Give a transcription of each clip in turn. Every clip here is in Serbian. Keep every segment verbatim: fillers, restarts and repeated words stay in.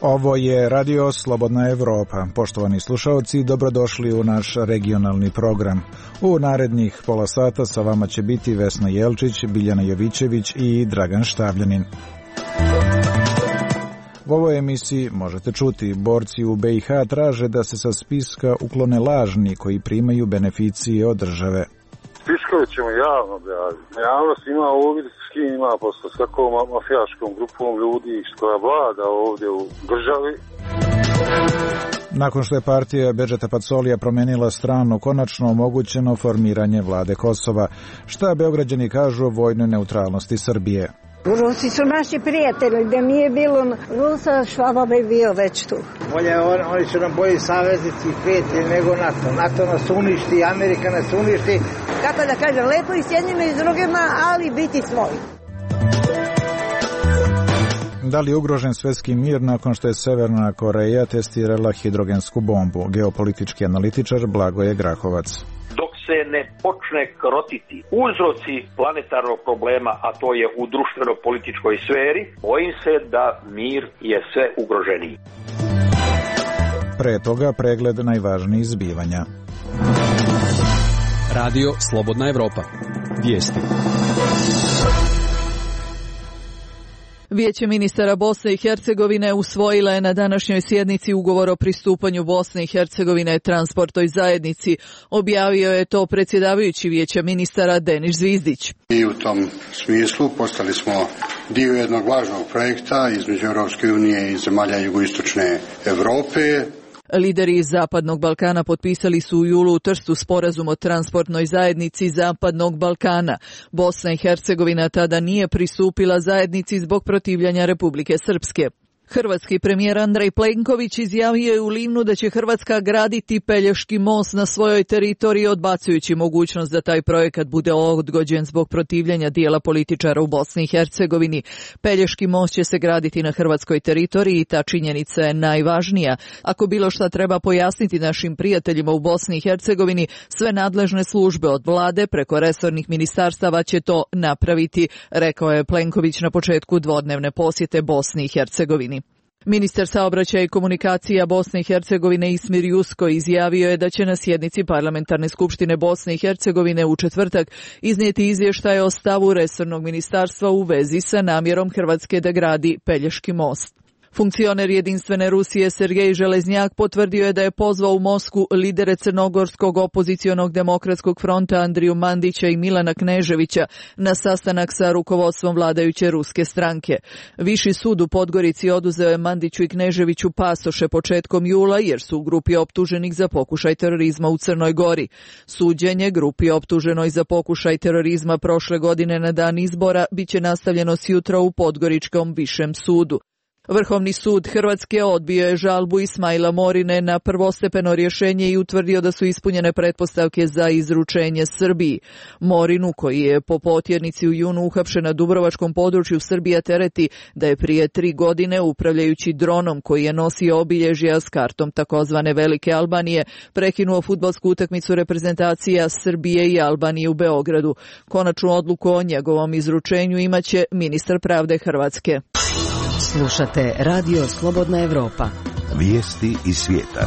Ovo je Radio Slobodna Evropa. Poštovani slušalci, dobrodošli u naš regionalni program. U narednih pola sata sa vama će biti Vesna Jelčić, Biljana Jovićević i Dragan Štavljanin. U ovoj emisiji možete čuti, borci u B i H traže da se sa spiska uklone lažni koji primaju beneficije od države. Spiskove ćemo javno objaviti. Javnost ima uvid s kim ima posle, s kakvom mafijaškom grupom ljudi koja vlada ovdje u državi. Nakon što je partija Bedžeta Pacolija promenila stranu, konačno omogućeno formiranje vlade Kosova. Šta Beograđani kažu o vojnoj neutralnosti Srbije? Rusi su naši prijatelji, da nije bilo Rusa, Švaba bi bio već tu. Bolje, on, oni su nam bolji saveznici i prijatelji nego NATO. NATO nas uništi, Amerika nas uništi. Kako da kažem, lepo i s jednima i s drugima, ali biti svoji. Da li je ugrožen svjetski mir nakon što je Severna Koreja testirala hidrogensku bombu? Geopolitički analitičar Blagoje Grahovac. Dok se ne počne krotiti uzroci planetarnog problema, a to je u društveno-političkoj sferi, bojim se da mir je sve ugroženiji. Pre toga pregled najvažnijih zbivanja. Radio Slobodna Evropa. Vijesti. Vijeće ministara Bosne i Hercegovine usvojila je na današnjoj sjednici ugovor o pristupanju Bosne i Hercegovine transportnoj zajednici. Objavio je to predsjedavajući Vijeća ministara Denis Zvizdić. I u tom smislu postali smo dio jednog važnog projekta između Europske unije i zemalja jugoistočne Europe. Lideri iz Zapadnog Balkana potpisali su u julu u Trstu sporazum o transportnoj zajednici Zapadnog Balkana. Bosna i Hercegovina tada nije pristupila zajednici zbog protivljenja Republike Srpske. Hrvatski premijer Andrej Plenković izjavio je u Livnu da će Hrvatska graditi Pelješki most na svojoj teritoriji, odbacujući mogućnost da taj projekat bude odgođen zbog protivljenja dijela političara u Bosni i Hercegovini. Pelješki most će se graditi na hrvatskoj teritoriji i ta činjenica je najvažnija. Ako bilo šta treba pojasniti našim prijateljima u Bosni i Hercegovini, sve nadležne službe od vlade preko resornih ministarstava će to napraviti, rekao je Plenković na početku dvodnevne posjete Bosni i Hercegovini. Ministar saobraćaja i komunikacija Bosne i Hercegovine Ismir Jusko izjavio je da će na sjednici Parlamentarne skupštine Bosne i Hercegovine u četvrtak iznijeti izvještaj o stavu resornog ministarstva u vezi sa namjerom Hrvatske da gradi Pelješki most. Funkcioner Jedinstvene Rusije Sergej Železnjak potvrdio je da je pozvao u Moskvu lidere Crnogorskog opozicionog demokratskog fronta Andriju Mandića i Milana Kneževića na sastanak sa rukovodstvom vladajuće ruske stranke. Viši sud u Podgorici oduzeo je Mandiću i Kneževiću pasoše početkom jula jer su u grupi optuženih za pokušaj terorizma u Crnoj Gori. Suđenje grupi optuženoj za pokušaj terorizma prošle godine na dan izbora biće nastavljeno sjutra u Podgoričkom višem sudu. Vrhovni sud Hrvatske odbio je žalbu Ismaila Morine na prvostepeno rješenje i utvrdio da su ispunjene pretpostavke za izručenje Srbiji. Morinu, koji je po potjernici u junu uhapšen na dubrovačkom području, Srbija tereti da je prije tri godine, upravljajući dronom koji je nosio obilježja s kartom takozvane Velike Albanije, prekinuo fudbalsku utakmicu reprezentacija Srbije i Albanije u Beogradu. Konačnu odluku o njegovom izručenju imaće ministar pravde Hrvatske. Slušate Radio Slobodna Evropa. Vijesti iz svijeta.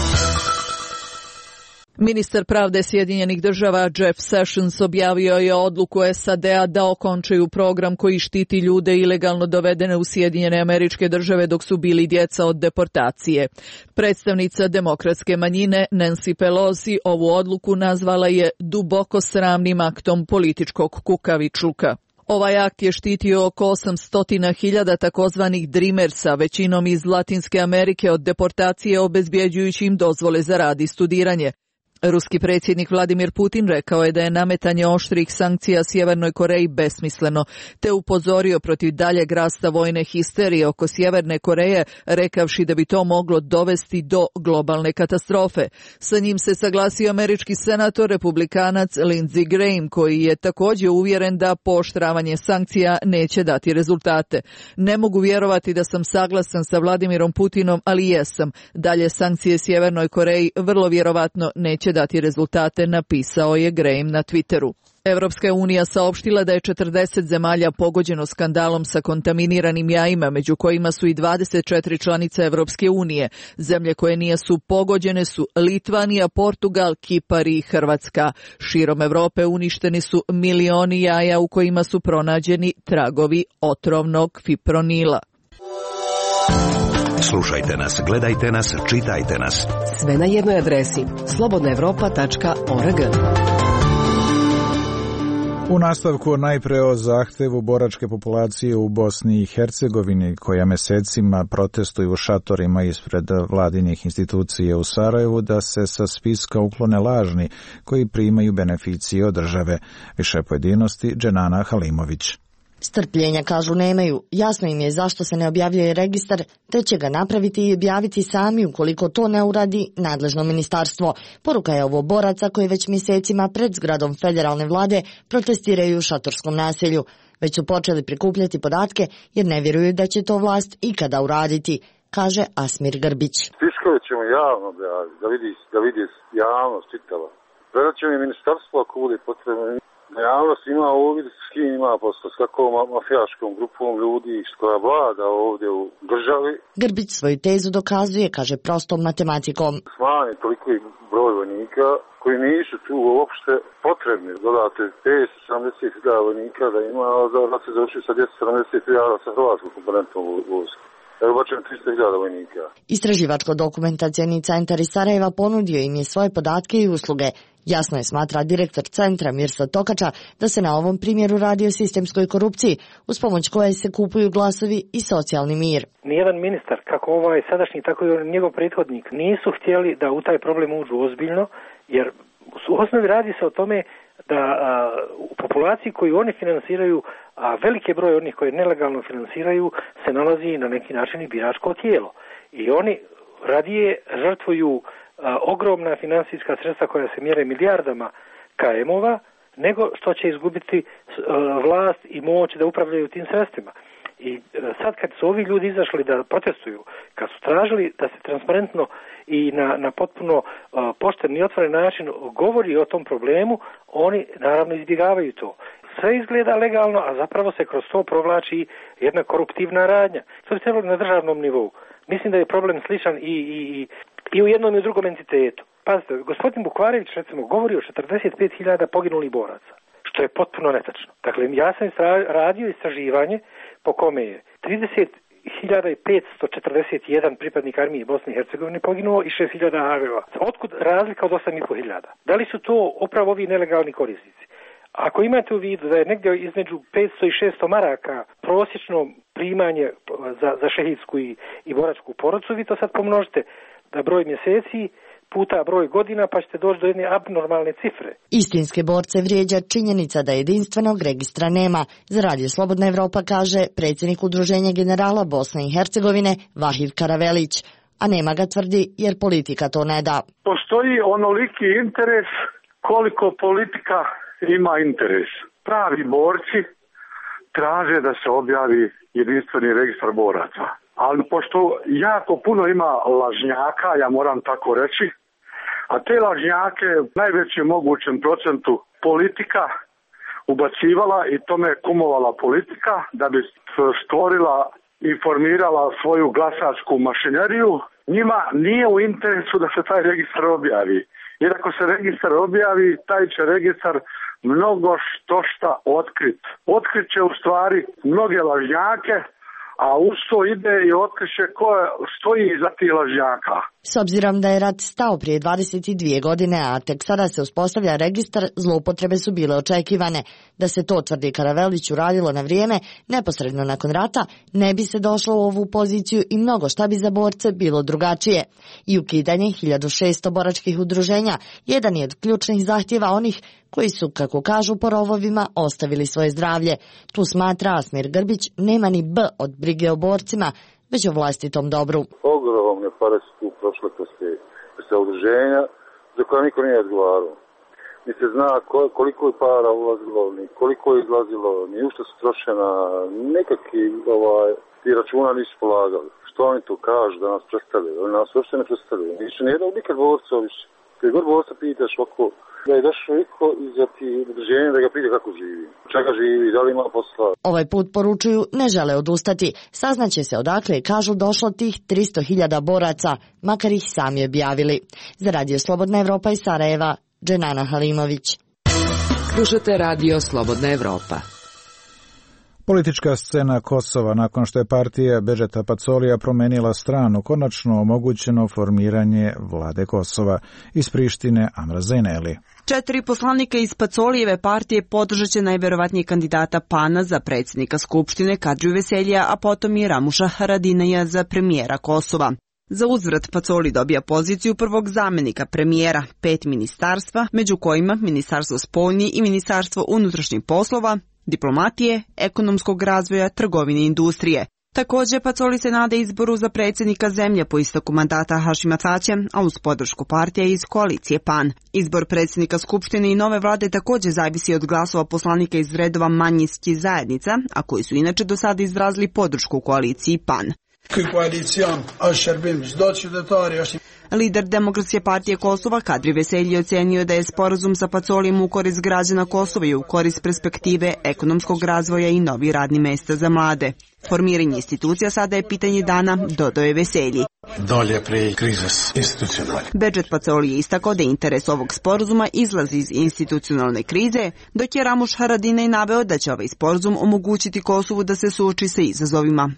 Ministar pravde Sjedinjenih država Jeff Sessions objavio je odluku S A D-a da okončaju program koji štiti ljude ilegalno dovedene u Sjedinjene Američke Države dok su bili djeca od deportacije. Predstavnica demokratske manjine Nancy Pelosi ovu odluku nazvala je duboko sramnim aktom političkog kukavičluka. Ovaj akt je štitio oko osamsto hiljada takozvanih dreamersa, većinom iz Latinske Amerike, od deportacije, obezbjeđujući im dozvole za rad i studiranje. Ruski predsjednik Vladimir Putin rekao je da je nametanje oštrih sankcija Sjevernoj Koreji besmisleno, te upozorio protiv daljeg rasta vojne histerije oko Sjeverne Koreje, rekavši da bi to moglo dovesti do globalne katastrofe. Sa njim se saglasio američki senator republikanac Lindsey Graham, koji je također uvjeren da pooštravanje sankcija neće dati rezultate. Ne mogu vjerovati da sam saglasan sa Vladimirom Putinom, ali jesam. Dalje sankcije Sjevernoj Koreji vrlo vjerovatno neće će dati rezultate, napisao je Graham na Twitteru. Evropska unija saopštila da je četrdeset zemalja pogođeno skandalom sa kontaminiranim jajima, među kojima su i dvadeset četiri članice Evropske unije. Zemlje koje nisu pogođene su Litvanija, Portugal, Kipar i Hrvatska. Širom Evrope uništeni su milioni jaja u kojima su pronađeni tragovi otrovnog fipronila. Slušajte nas, gledajte nas, čitajte nas. Sve na jednoj adresi slobodna evropa tačka org. U nastavku najpre o zahtevu boračke populacije u Bosni i Hercegovini, koja mesecima protestuju u šatorima ispred vladinih institucija u Sarajevu, da se sa spiska uklone lažni koji primaju beneficije od države. Više pojedinosti, Dženana Halimović. Strpljenja, kažu, nemaju. Jasno im je zašto se ne objavljuje registar, te će ga napraviti i objaviti sami ukoliko to ne uradi nadležno ministarstvo. Poruka je ovo boraca koji već mjesecima pred zgradom federalne vlade protestiraju u šatorskom naselju. Već su počeli prikupljati podatke jer ne vjeruju da će to vlast ikada uraditi, kaže Asmir Grbić. Spiskove ćemo javno objaviti, da vidi, da vidi javnost čitava. Predat ćemo i ministarstvo ako bude potrebno. Javnost ima uvid s kim ima posla, s kakvom mafijaškom grupom ljudi koja vlada ovdje u državi. Grbić svoju tezu dokazuje, kaže, prostom matematikom. Smanji toliko broj vojnika koji nisu tu uopšte potrebni. Dodate petsto sedamdeset hiljada vojnika da ima, da se završi sa dvjesto sedamdeset hiljada sa hrvatskom komponentom vojske. Evo bačem tristo hiljada vojnika. Istraživačko-dokumentacioni centar iz Sarajeva ponudio im je svoje podatke i usluge. Jasno je, smatra direktor centra Mirsa Tokača, da se na ovom primjeru radi o sistemskoj korupciji, uz pomoć koje se kupuju glasovi i socijalni mir. Nijedan ministar, kako ovaj sadašnji, tako i njegov prethodnik, nisu htjeli da u taj problem uđu ozbiljno, jer u osnovi radi se o tome da a, u populaciji koju oni finansiraju, a veliki broj onih koje nelegalno finansiraju, se nalazi na neki način i biračko tijelo. I oni radije žrtvuju a, ogromna finansijska sredstva koja se mjere milijardama ka emova, nego što će izgubiti a, vlast i moć da upravljaju tim sredstvima. I a, sad kad su ovi ljudi izašli da protestuju, kad su tražili da se transparentno i na, na potpuno a, pošten i otvoren način govori o tom problemu, oni naravno izbjegavaju to. Sve izgleda legalno, a zapravo se kroz to provlači jedna koruptivna radnja. To bi trebalo na državnom nivou. Mislim da je problem sličan i, i, i u jednom i u drugom entitetu. Pazite, gospodin Bukvarević recimo govori o četrdeset pet hiljada poginulih boraca, što je potpuno netačno. Dakle, ja sam radio istraživanje po kome je trideset hiljada petsto četrdeset jedan pripadnik armije Bosne i Hercegovine poginuo i šest hiljada ha ve ovaca. Otkud razlika od osam i po hiljada? Da li su to upravo ovi nelegalni korisnici? Ako imate u vidu da je negdje između petsto i šesto maraka prosječno primanje za, za šehidsku i, i boračku porodcu, vi to sad pomnožite da broj mjeseci puta broj godina pa ćete doći do jedne abnormalne cifre. Istinske borce vrijeđa činjenica da jedinstvenog registra nema. Za Radio Slobodna Evropa kaže predsjednik Udruženja generala Bosne i Hercegovine Vahid Karavelić. A nema ga, tvrdi, jer politika to ne da. Postoji onoliki interes koliko politika ima interes. Pravi borci traže da se objavi jedinstveni registar boraca. Ali pošto jako puno ima lažnjaka, ja moram tako reći, a te lažnjake u najvećem mogućem procentu politika ubacivala i tome kumovala politika da bi stvorila i formirala svoju glasačku mašineriju, njima nije u interesu da se taj registar objavi. Jer ako se registar objavi, taj će registar mnogo što šta otkrit. Otkrit će u stvari mnoge lažnjake, a uz to ide i otkriće ko stoji iza tih lažnjaka. S obzirom da je rat stao prije dvadeset dvije godine, a tek sada se uspostavlja registar, zloupotrebe su bile očekivane. Da se to, tvrdi Karavelić, uradilo na vrijeme, neposredno nakon rata, ne bi se došlo u ovu poziciju i mnogo šta bi za borce bilo drugačije. I ukidanje hiljadu šesto boračkih udruženja jedan je od ključnih zahtjeva onih koji su, kako kažu po rovovima, ostavili svoje zdravlje. Tu, smatra Asmir Grbić, nema ni B od brige o borcima, već o vlastitom dobru. Ogromne pare su tu prošle kroz te udruženja za koje niko nije odgovarao. Ni se zna koliko je para ulazilo, ni koliko je izlazilo, ni u što su trošena, nekakvi ovaj, ti računa nisu polagali. Što oni tu kažu da nas predstavljaju? Oni nas uopšte ne predstavljaju. Nisu nijednog nikad borca više. Kad god Bosa pitaš oko, da je došao iko iza ti udruženja da ga pita kako živi, čega živi, da li ima posla. Ovaj put, poručuju, ne žele odustati. Saznaće se odakle je, kažu, došlo tih tristo hiljada boraca, makar ih sami objavili. Za Radio Slobodna Evropa iz Sarajeva, Dženana Halimović. Slušate Radio Slobodna Evropa. Politička scena Kosova, nakon što je partija Bedžeta Pacolija promenila stranu, konačno omogućeno formiranje vlade Kosova. Iz Prištine, Amra Zaineli. Četiri poslanika iz Pacolijeve partije podržat će najverovatnije kandidata Pana za predsjednika Skupštine Kadriju Veselija, a potom i Ramuša Haradinaja za premijera Kosova. Za uzvrat Pacoli dobija poziciju prvog zamjenika premijera, pet ministarstva, među kojima Ministarstvo spoljnih i Ministarstvo unutrašnjih poslova, diplomatije, ekonomskog razvoja, trgovine i industrije. Također Pacoli se nada izboru za predsjednika zemlje po isteku mandata Hašima Tačija, a uz podršku partija iz koalicije PAN. Izbor predsjednika Skupštine i nove vlade također zavisi od glasova poslanika iz redova manjinskih zajednica, a koji su inače do sada izrazili podršku koaliciji PAN. Lider Demokratske partije Kosova Kadri Veselji ocenio da je sporazum sa Pacolijem u korist građana Kosova i u korist perspektive ekonomskog razvoja i novi radni mesta za mlade. Formiranje institucija sada je pitanje dana, dodao je Veselji. Dolje pre krizas institucionalne. Bedžet Pacoli je istakao da interes ovog sporazuma izlazi iz institucionalne krize, dok je Ramuš Haradinaj naveo da će ovaj sporazum omogućiti Kosovu da se suoči sa izazovima.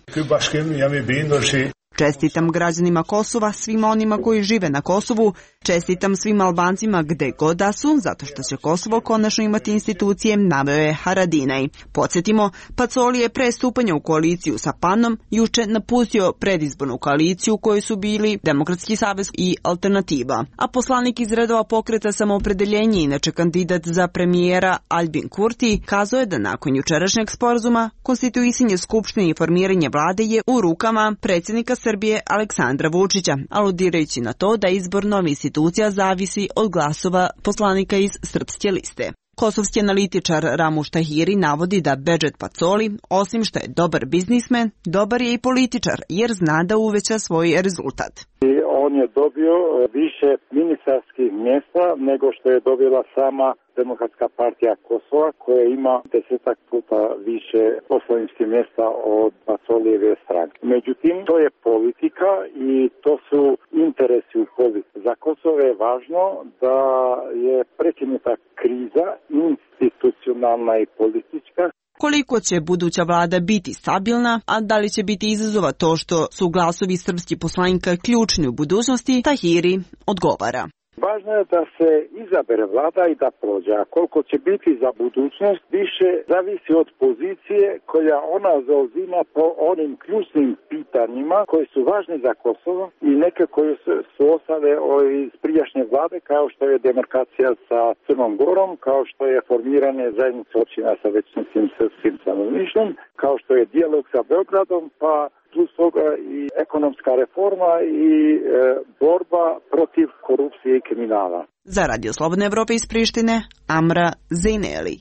Čestitam građanima Kosova, svima onima koji žive na Kosovu, čestitam svim Albancima gde god da su, zato što će Kosovo konačno imati institucije, naveo je Haradinaj. Podsjetimo, Pacoli je pre stupanja u koaliciju sa Panom juče napustio predizbornu koaliciju u kojoj su bili Demokratski savez i Alternativa. A poslanik iz redova pokreta Samoopredeljenje, inače kandidat za premijera Albin Kurti, kazao je da nakon jučerašnjeg sporazuma konstituisanje Skupštine i formiranje vlade je u rukama predsjednika Srbije Aleksandra Vučića, aludirajući na to da izbor novih institucija zavisi od glasova poslanika iz Srpske liste. Kosovski analitičar Ramuš Tahiri navodi da Bedžet Pacoli, osim što je dobar biznismen, dobar je i političar, jer zna da uveća svoj rezultat. On je dobio više ministarskih mjesta nego što je dobila sama Demokratska partija Kosova, koja ima desetak puta više poslaničkih mjesta od Pacolijeve stranke. Međutim, to je politika i to su interesi u politici. Za Kosovo je važno da je prekinuta kriza institucionalna i politička. Koliko će buduća vlada biti stabilna, a da li će biti izazova to što su glasovi srpskih poslanika ključni u budućnosti, Tahiri odgovara. Važno je da se izabere vlada i da prođe, a koliko će biti za budućnost više zavisi od pozicije koja ona zauzima po onim ključnim pitanjima koji su važni za Kosovo i neke koje su ostale iz prijašnje vlade, kao što je demarkacija sa Crnom Gorom, kao što je formiranje zajednice općina sa većinskim srpskim stanovništvom, kao što je dijalog sa Beogradom, pa plus toga i ekonomska reforma i e, borba protiv korupcije i kriminala. Za Radio Slobodne Evrope iz Prištine, Amra Zaineli.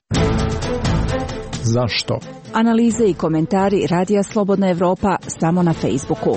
Zašto? Analize i komentari Radija Slobodna Evropa samo na Facebooku.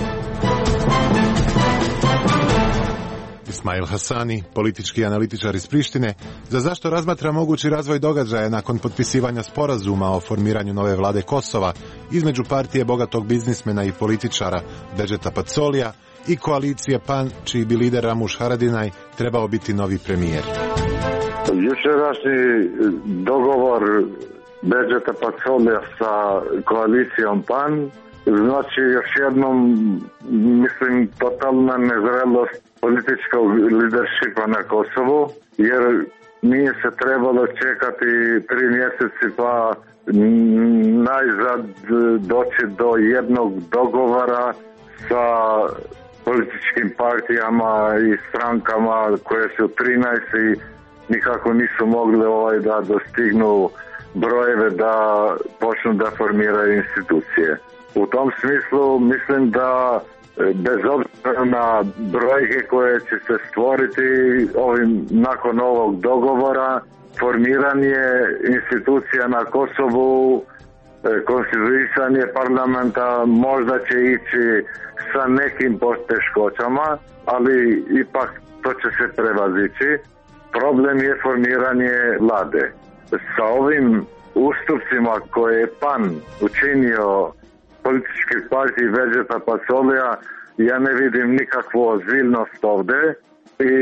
Ismail Hasani, politički analitičar iz Prištine, za zašto razmatra mogući razvoj događaja nakon potpisivanja sporazuma o formiranju nove vlade Kosova između partije bogatog biznismena i političara Bedžeta Pacolija i koalicije PAN, čiji bi lider Ramuš Haradinaj trebao biti novi premijer. Jučerašnji dogovor Bedžeta Pacolija sa koalicijom PAN znači još jednom, mislim, totalna nezrelost političkog lidershipa na Kosovu, jer nije se trebalo čekati tri mjeseci pa najzad doći do jednog dogovora sa političkim partijama i strankama koje su trinaest i nikako nisu mogli ovaj da dostignu brojeve da počnu da formiraju institucije. U tom smislu mislim da bez obzira na brojke koje će se stvoriti ovim, nakon ovog dogovora, formiranje institucija na Kosovu, konstituisanje parlamenta možda će ići sa nekim poteškoćama, ali ipak to će se prevazići. Problem je formiranje vlade. Sa ovim ustupcima koje je P A N učinio političkoj partiji Bedžeta Pacolija, ja ne vidim nikakvu ozbiljnost ovde i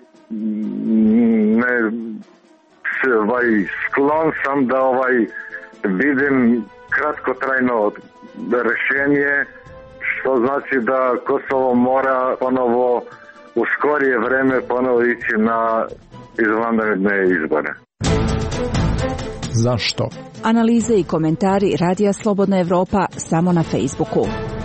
ne, ovaj, sklon sam da ovaj, vidim kratkotrajno rešenje, što znači da Kosovo mora ponovo u skorije vreme ponovo ići na izvanredne izbore. Zašto? Analize i komentari Radija Slobodna Evropa samo na Facebooku.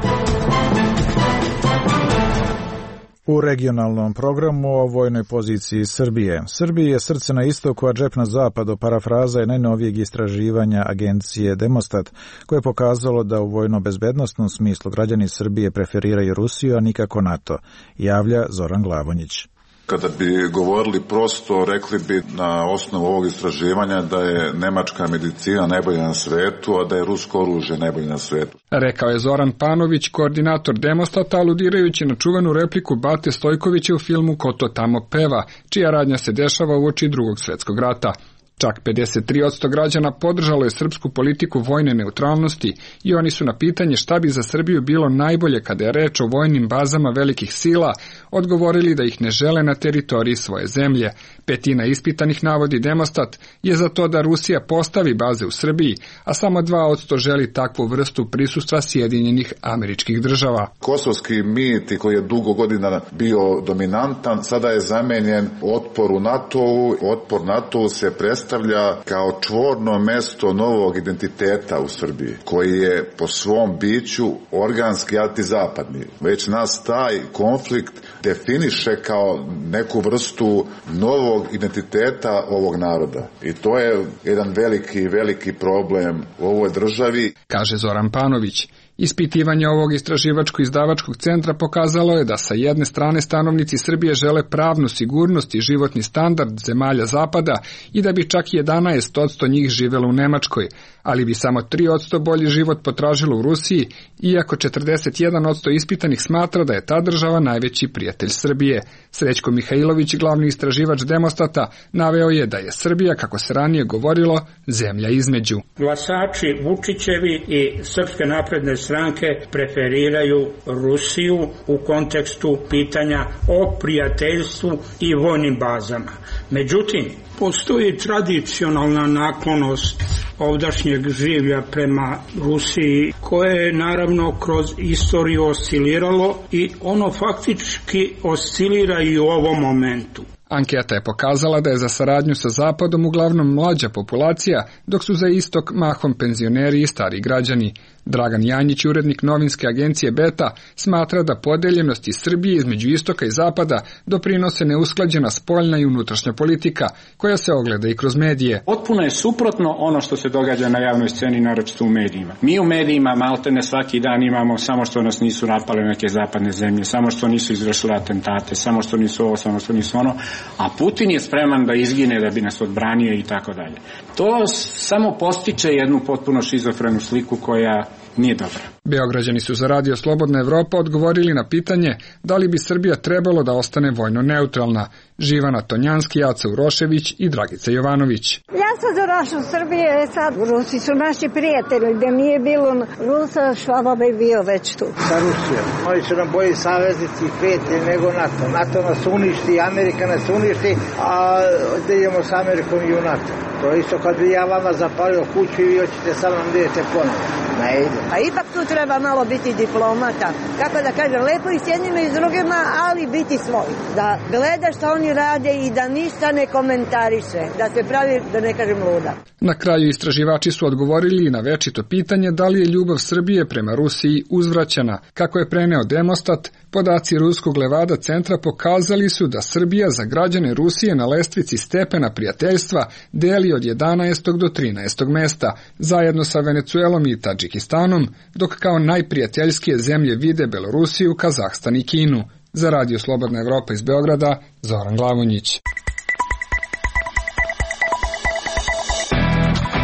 U regionalnom programu o vojnoj poziciji Srbije. Srbiji je srce na istoku, a džep na zapadu, parafraza je najnovijeg istraživanja agencije Demostat, koje je pokazalo da u vojno-bezbednostnom smislu građani Srbije preferiraju Rusiju, a nikako NATO, javlja Zoran Glavonjić. Kada bi govorili prosto, rekli bi na osnovu ovog istraživanja da je nemačka medicina najbolja na svetu, a da je rusko oružje najbolje na svetu. Rekao je Zoran Panović, koordinator Demostata, aludirajući na čuvenu repliku Bate Stojkovića u filmu Ko to tamo peva, čija radnja se dešava uoči Drugog svjetskog rata. Čak pedeset tri posto građana podržalo je srpsku politiku vojne neutralnosti i oni su na pitanje šta bi za Srbiju bilo najbolje kada je reč o vojnim bazama velikih sila odgovorili da ih ne žele na teritoriji svoje zemlje. Petina ispitanih, navodi Demostat, je za to da Rusija postavi baze u Srbiji, a samo dva posto želi takvu vrstu prisustva Sjedinjenih Američkih Država. Kosovski mit koji je dugo godina bio dominantan, sada je zamenjen otporu NATO-u. Otpor NATO-u se predstavlja predstavlja kao čvorno mesto novog identiteta u Srbiji, koji je po svom biću organski antizapadni. Već nas taj konflikt definiše kao neku vrstu novog identiteta ovog naroda. I to je jedan veliki, veliki problem u ovoj državi, kaže Zoran Panović. Ispitivanje ovog istraživačko-izdavačkog centra pokazalo je da sa jedne strane stanovnici Srbije žele pravnu sigurnost i životni standard zemalja zapada i da bi čak jedanaest posto njih živelo u Nemačkoj, ali bi samo tri posto bolji život potražilo u Rusiji, iako četrdeset jedan posto ispitanih smatra da je ta država najveći prijatelj Srbije. Srećko Mihajlović, glavni istraživač Demostata, naveo je da je Srbija, kako se ranije govorilo, zemlja između. Glasači Vučićevi i Srpske napredne stranke preferiraju Rusiju u kontekstu pitanja o prijateljstvu i vojnim bazama. Međutim, postoji tradicionalna naklonost ovdašnjeg življa prema Rusiji, koje je naravno kroz istoriju osciliralo i ono faktički oscilira i u ovom momentu. Anketa je pokazala da je za saradnju sa Zapadom uglavnom mlađa populacija, dok su za istok mahom penzioneri i stari građani. Dragan Janjić, urednik novinske agencije Beta, smatra da podeljenosti Srbije između istoka i zapada doprinose neusklađena spoljna i unutrašnja politika, koja se ogleda i kroz medije. Potpuno je suprotno ono što se događa na javnoj sceni, naročito u medijima. Mi u medijima maltene svaki dan imamo samo što nas nisu napale neke zapadne zemlje, samo što nisu izvršile atentate, samo što nisu ovo, samo što nisu ono, a Putin je spreman da izgine da bi nas odbranio i tako dalje. To samo postiče jednu potpuno šizofrenu sliku koja nije dobra. Beograđani su za Radio Slobodna Evropa odgovorili na pitanje da li bi Srbija trebalo da ostane vojno neutralna. Živana Tonjanski, Jaca Urošević i Dragica Jovanović. Ja sam za našu Srbiju, sad Rusi su naši prijatelji, gde nije bilo Rusa, Švaba bi bio već tu. Sa Rusijom. Oni su nam bolji saveznici i prijatelji nego NATO. NATO nas uništi, Amerika nas uništi, a da idemo s Amerikom i u NATO. To je isto kad bi ja vama zapalio kuću i vi hoćete sa mnom da idete ponovno. Ne ide. A ipak tu treba malo biti diplomata. Kako da kažem, lepo i s jednima i s drugima, ali biti svoj. Da gleda što oni rade i da ništa ne komentariše. Da se pravi, da ne kažem, luda. Na kraju istraživači su odgovorili na večito pitanje da li je ljubav Srbije prema Rusiji uzvraćana. Kako je preneo Demostat, podaci Ruskog Levada centra pokazali su da Srbija za građane Rusije na lestvici stepena prijateljstva deli od jedanaestog do trinaestog mesta, zajedno sa Venecuelom i Tadžikistanom, dok kao najprijateljskije zemlje vide Belorusiju, Kazahstan i Kinu. Za Radio Slobodna Evropa iz Beograda, Zoran Glavonjić.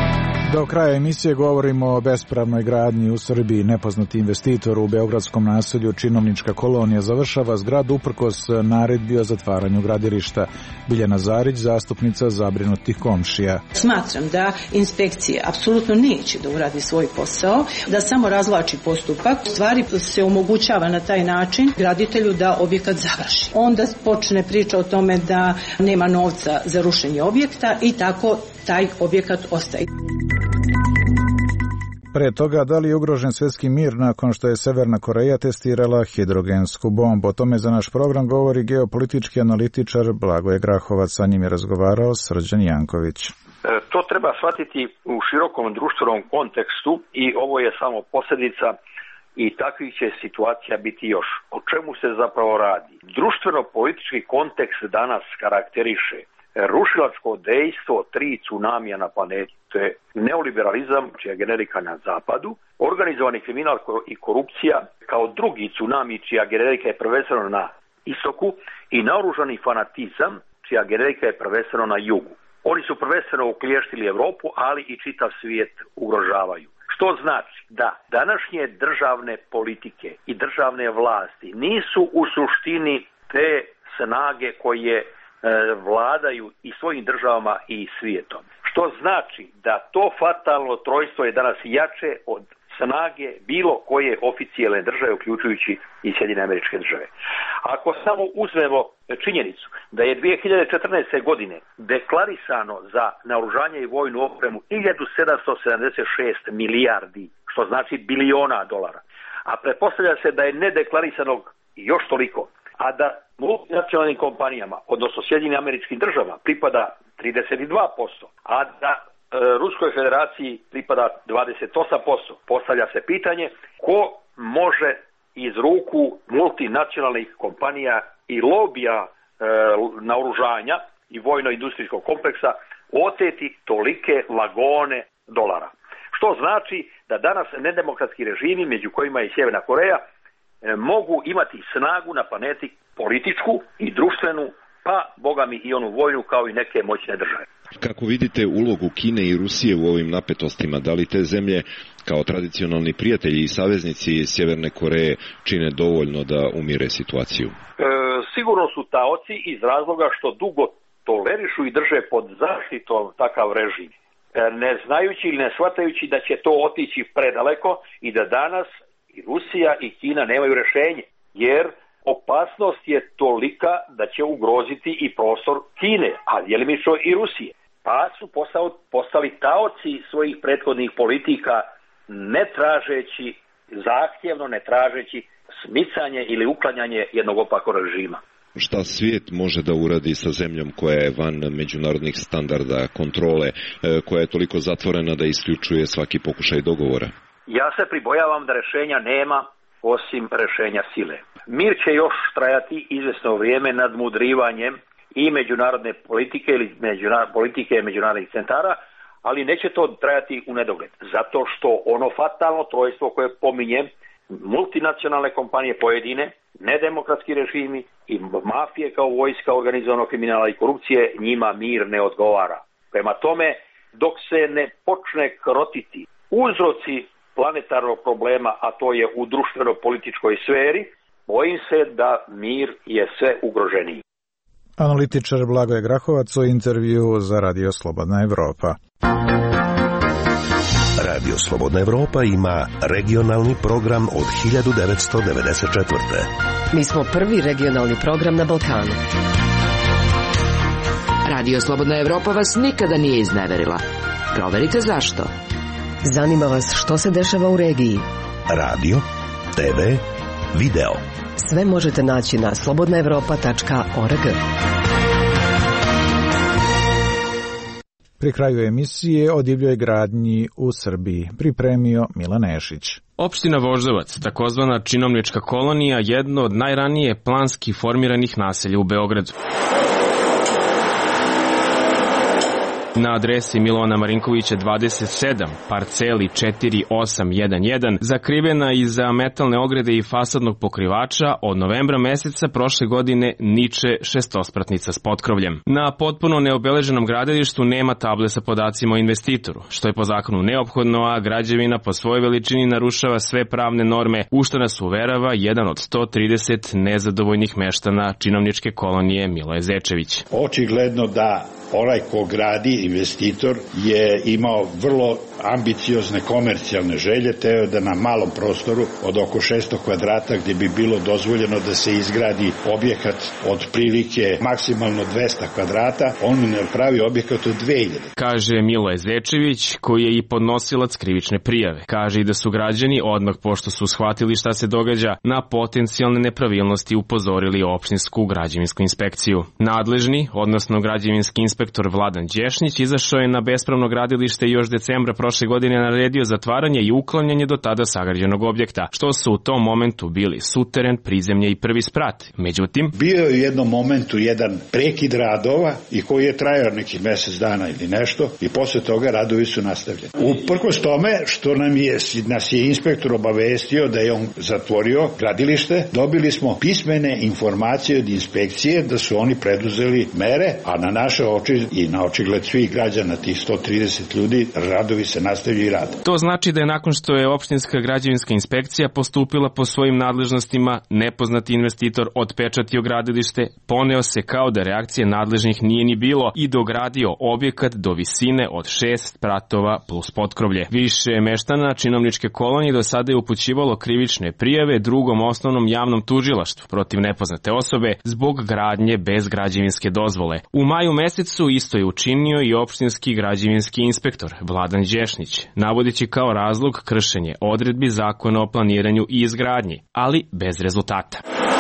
Do kraja emisije govorimo o bespravnoj gradnji u Srbiji. Nepoznati investitor u beogradskom naselju Činovnička kolonija završava zgradu uprkos naredbi o zatvaranju gradilišta. Biljana Zarić, zastupnica zabrinutih komšija. Smatram da inspekcija apsolutno neće da uradi svoj posao, da samo razvlači postupak. Stvari se omogućava na taj način graditelju da objekat završi. Onda počne priča o tome da nema novca za rušenje objekta i tako taj objekat ostaje. Pre toga, da li je ugrožen svjetski mir nakon što je Severna Koreja testirala hidrogensku bombu? O tome za naš program govori geopolitički analitičar Blagoje Grahovac. Sa njim je razgovarao Srđan Janković. To treba shvatiti u širokom društvenom kontekstu i ovo je samo posljedica i takvih će situacija biti još. O čemu se zapravo radi? Društveno-politički kontekst danas karakteriše rušilačko dejstvo tri tsunamija na planeti. To je neoliberalizam, čija generika na zapadu, organizovani kriminal i korupcija kao drugi tsunami, čija generika je prvenstveno na istoku, i naoružani fanatizam, čija generika je prvenstveno na jugu. Oni su prvenstveno ukliještili Europu, ali i čitav svijet ugrožavaju. Što znači da današnje državne politike i državne vlasti nisu u suštini te snage koje vladaju i svojim državama i svijetom. Što znači da to fatalno trojstvo je danas jače od snage bilo koje oficijelne države, uključujući i Sjedinjene Američke Države. Ako samo uzmemo činjenicu da je dvije hiljade četrnaeste. godine deklarisano za naoružanje i vojnu opremu hiljadu sedamsto sedamdeset šest milijardi, što znači biliona dolara, a pretpostavlja se da je nedeklarisanog još toliko, a da multinacionalnim kompanijama, odnosno Sjedinjenim Američkim Državama, pripada trideset dva posto, a da e, Ruskoj Federaciji pripada dvadeset osam posto. Postavlja se pitanje ko može iz ruku multinacionalnih kompanija i lobija e, naoružanja i vojno-industrijskog kompleksa oteti tolike vagone dolara. Što znači da danas nedemokratski režimi, među kojima je Sjeverna Koreja, mogu imati snagu na planeti političku i društvenu, pa boga mi i onu vojnu kao i neke moćne države. Kako vidite ulogu Kine i Rusije u ovim napetostima? Da li te zemlje kao tradicionalni prijatelji i saveznici Sjeverne Koreje čine dovoljno da umire situaciju? E, sigurno su taoci iz razloga što dugo tolerišu i drže pod zaštitom takav režim, e, ne znajući ili ne shvatajući da će to otići predaleko i da danas i Rusija i Kina nemaju rješenje, jer opasnost je tolika da će ugroziti i prostor Kine, a djelimično i Rusije. Pa su postali, postali taoci svojih prethodnih politika, ne tražeći, zahtjevno ne tražeći smicanje ili uklanjanje jednog opakog režima. Šta svijet može da uradi sa zemljom koja je van međunarodnih standarda, kontrole, koja je toliko zatvorena da isključuje svaki pokušaj dogovora? Ja se pribojavam da rješenja nema osim rješenja sile. Mir će još trajati izvjesno vrijeme nadmudrivanjem i međunarodne politike ili međunarodne politike međunarodnih centara, ali neće to trajati u nedogled. Zato što ono fatalno trojstvo koje pominjem, multinacionalne kompanije pojedine, nedemokratski režimi i mafije kao vojska organizovanog kriminala i korupcije, njima mir ne odgovara. Prema tome, dok se ne počne krotiti uzroci planetarnog problema, a to je u društveno-političkoj sferi, bojim se da mir je sve ugroženiji. Analitičar Blagoje Grahovac u intervju za Radio Slobodna Evropa. Radio Slobodna Evropa ima regionalni program od hiljadu devetsto devedeset četvrte. Mi smo prvi regionalni program na Balkanu. Radio Slobodna Evropa vas nikada nije izneverila. Proverite zašto. Zanima vas što se dešava u regiji. Radio, te ve, video. Sve možete naći na slobodna evropa tačka org. Pri kraju emisije o divljoj gradnji u Srbiji pripremio Milan Nešić. Opština Voždovac, takozvana činovnička kolonija, jedno od najranije planski formiranih naselja u Beogradu. Na adresi Milana Marinkovića dvadeset sedam, parceli četiri osam jedan jedan, zakrivena iza metalne ograde i fasadnog pokrivača, od novembra meseca prošle godine niče šestospratnica s potkrovljem. Na potpuno neobeleženom gradilištu nema table sa podacima o investitoru, što je po zakonu neophodno, a građevina po svojoj veličini narušava sve pravne norme, u što nas uverava jedan od sto trideset nezadovoljnih meštana činovničke kolonije Miloje Zečević. Očigledno da onaj ko gradi, investitor, je imao vrlo ambiciozne komercijalne želje, teo da na malom prostoru od oko šesto kvadrata, gdje bi bilo dozvoljeno da se izgradi objekat od prilike maksimalno dvesta kvadrata, on ne pravi objekat od dve hiljade. Kaže Miloje Zečević, koji je i podnosilac krivične prijave. Kaže i da su građani, odmah pošto su shvatili šta se događa, na potencijalne nepravilnosti upozorili opštinsku građevinsku inspekciju. Nadležni, odnosno građevinski inspektor Vladan Đešnić, izašao je na bespravno gradilište i još decembra prošle godine naredio zatvaranje i uklanjanje do tada sagrađenog objekta, što su u tom momentu bili suteren, prizemlje i prvi sprat. Međutim, bio je u jednom momentu jedan prekid radova i koji je trajao nekih mjesec dana ili nešto i posle toga radovi su nastavljeni. Uprkos tome što nam je, nas je inspektor obavestio da je on zatvorio gradilište, dobili smo pismene informacije od inspekcije da su oni preduzeli mere, a na naše oči i na očigled svih građana, tih sto trideset ljudi, radovi se nastavljaju i rade. To znači da je nakon što je opštinska građevinska inspekcija postupila po svojim nadležnostima, nepoznati investitor otpečatio gradilište, poneo se kao da reakcije nadležnih nije ni bilo i dogradio objekat do visine od šest spratova plus potkrovlje. Više meštana činovničke kolonije do sada je upućivalo krivične prijave drugom osnovnom javnom tužilaštvu protiv nepoznate osobe zbog gradnje bez građevinske dozvole. U maju mesecu isto je učinio i opštinski građevinski inspektor Vladan Đešnić, navodeći kao razlog kršenje odredbi zakona o planiranju i izgradnji, ali bez rezultata.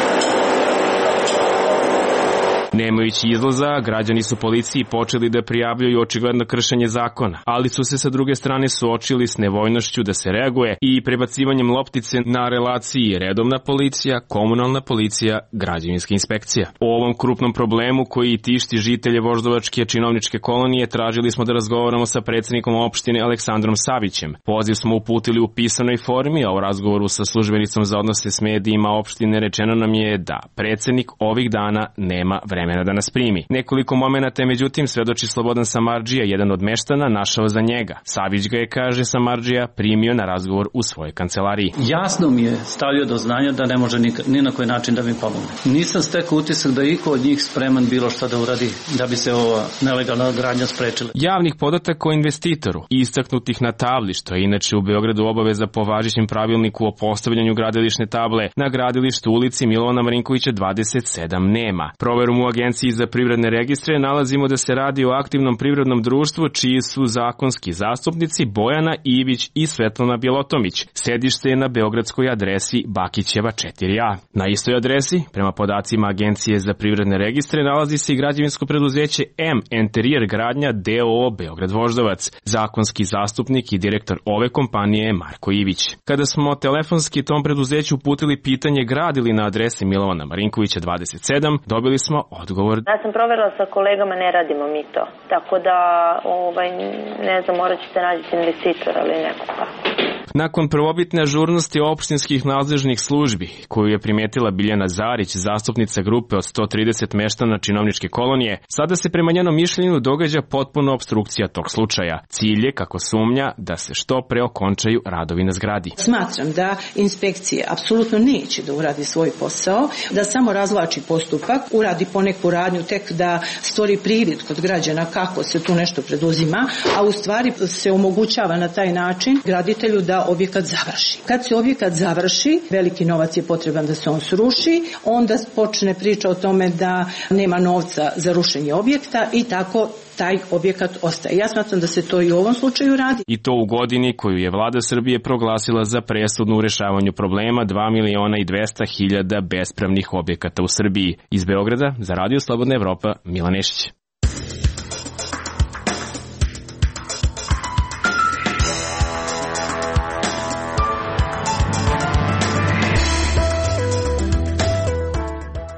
Nemajući izlaza, građani su policiji počeli da prijavljuju očigledno kršenje zakona, ali su se sa druge strane suočili s nevoljnošću da se reaguje i prebacivanjem loptice na relaciji redovna policija, komunalna policija, građevinska inspekcija. O ovom krupnom problemu koji tišti žitelje Voždovačke činovničke kolonije tražili smo da razgovaramo sa predsjednikom opštine Aleksandrom Savićem. Poziv smo uputili u pisanoj formi, a u razgovoru sa službenicom za odnose s medijima opštine rečeno nam je da predsjednik ovih dana nema vremena vremena da nas primi. Nekoliko momenata je međutim, svedoči Slobodan Samardžija, jedan od meštana, našao za njega. Savić ga je, kaže Samardžija, primio na razgovor u svojoj kancelariji. Jasno mi je stavio do znanja da ne može ni, ni na koji način da mi pomogne. Nisam stekao utisak da iko od njih spreman bilo šta da uradi da bi se ova nelegalna gradnja sprečila. Javnih podataka o investitoru, istaknutih na tabli, što je inače u Beogradu obaveza po važećem pravilniku o postavljanju gradilišne table, na gradilištu ulici Milana Marinkovića dvadeset sedam nema. Proverom u Agenciji za privredne registre nalazimo da se radi o aktivnom privrednom društvu čiji su zakonski zastupnici Bojana Ivić i Svetlana Bjelotomić. Sedište je na beogradskoj adresi Bakićeva četiri a. Na istoj adresi, prema podacima Agencije za privredne registre, nalazi se i građevinsko preduzeće M Interijer gradnja d o o Beograd Voždovac. Zakonski zastupnik i direktor ove kompanije je Marko Ivić. Kada smo telefonski tom preduzeću uputili pitanje gradili na adresi Milovana Marinkovića dvadeset sedam, dobili smo odgovor. Ja sam proverila sa kolegama, ne radimo mi to. Tako da, ovaj, ne znam, morat ćete naći investitora ili nekog tako. Nakon prvobitne ažurnosti opštinskih nadležnih službi, koju je primetila Biljana Zarić, zastupnica grupe od sto trideset meštana činovničke kolonije, sada se prema njenom mišljenju događa potpuna obstrukcija tog slučaja. Cilj je, kako sumnja, da se što pre okončaju radovi na zgradi. Smatram da inspekcija apsolutno neće da uradi svoj posao, da samo razvlači postupak, uradi poneku radnju tek da stvori privid kod građana kako se tu nešto preduzima, a u stvari se omogućava na taj način graditelju da objekat završi. Kad se objekat završi, veliki novac je potreban da se on sruši, onda počne priča o tome da nema novca za rušenje objekta i tako taj objekat ostaje. Ja smatram da se to i u ovom slučaju radi. I to u godini koju je vlada Srbije proglasila za presudnu u rešavanju problema dva miliona i dvesta hiljada bespravnih objekata u Srbiji. Iz Beograda, za Radio Slobodna Evropa, Milan Nešić.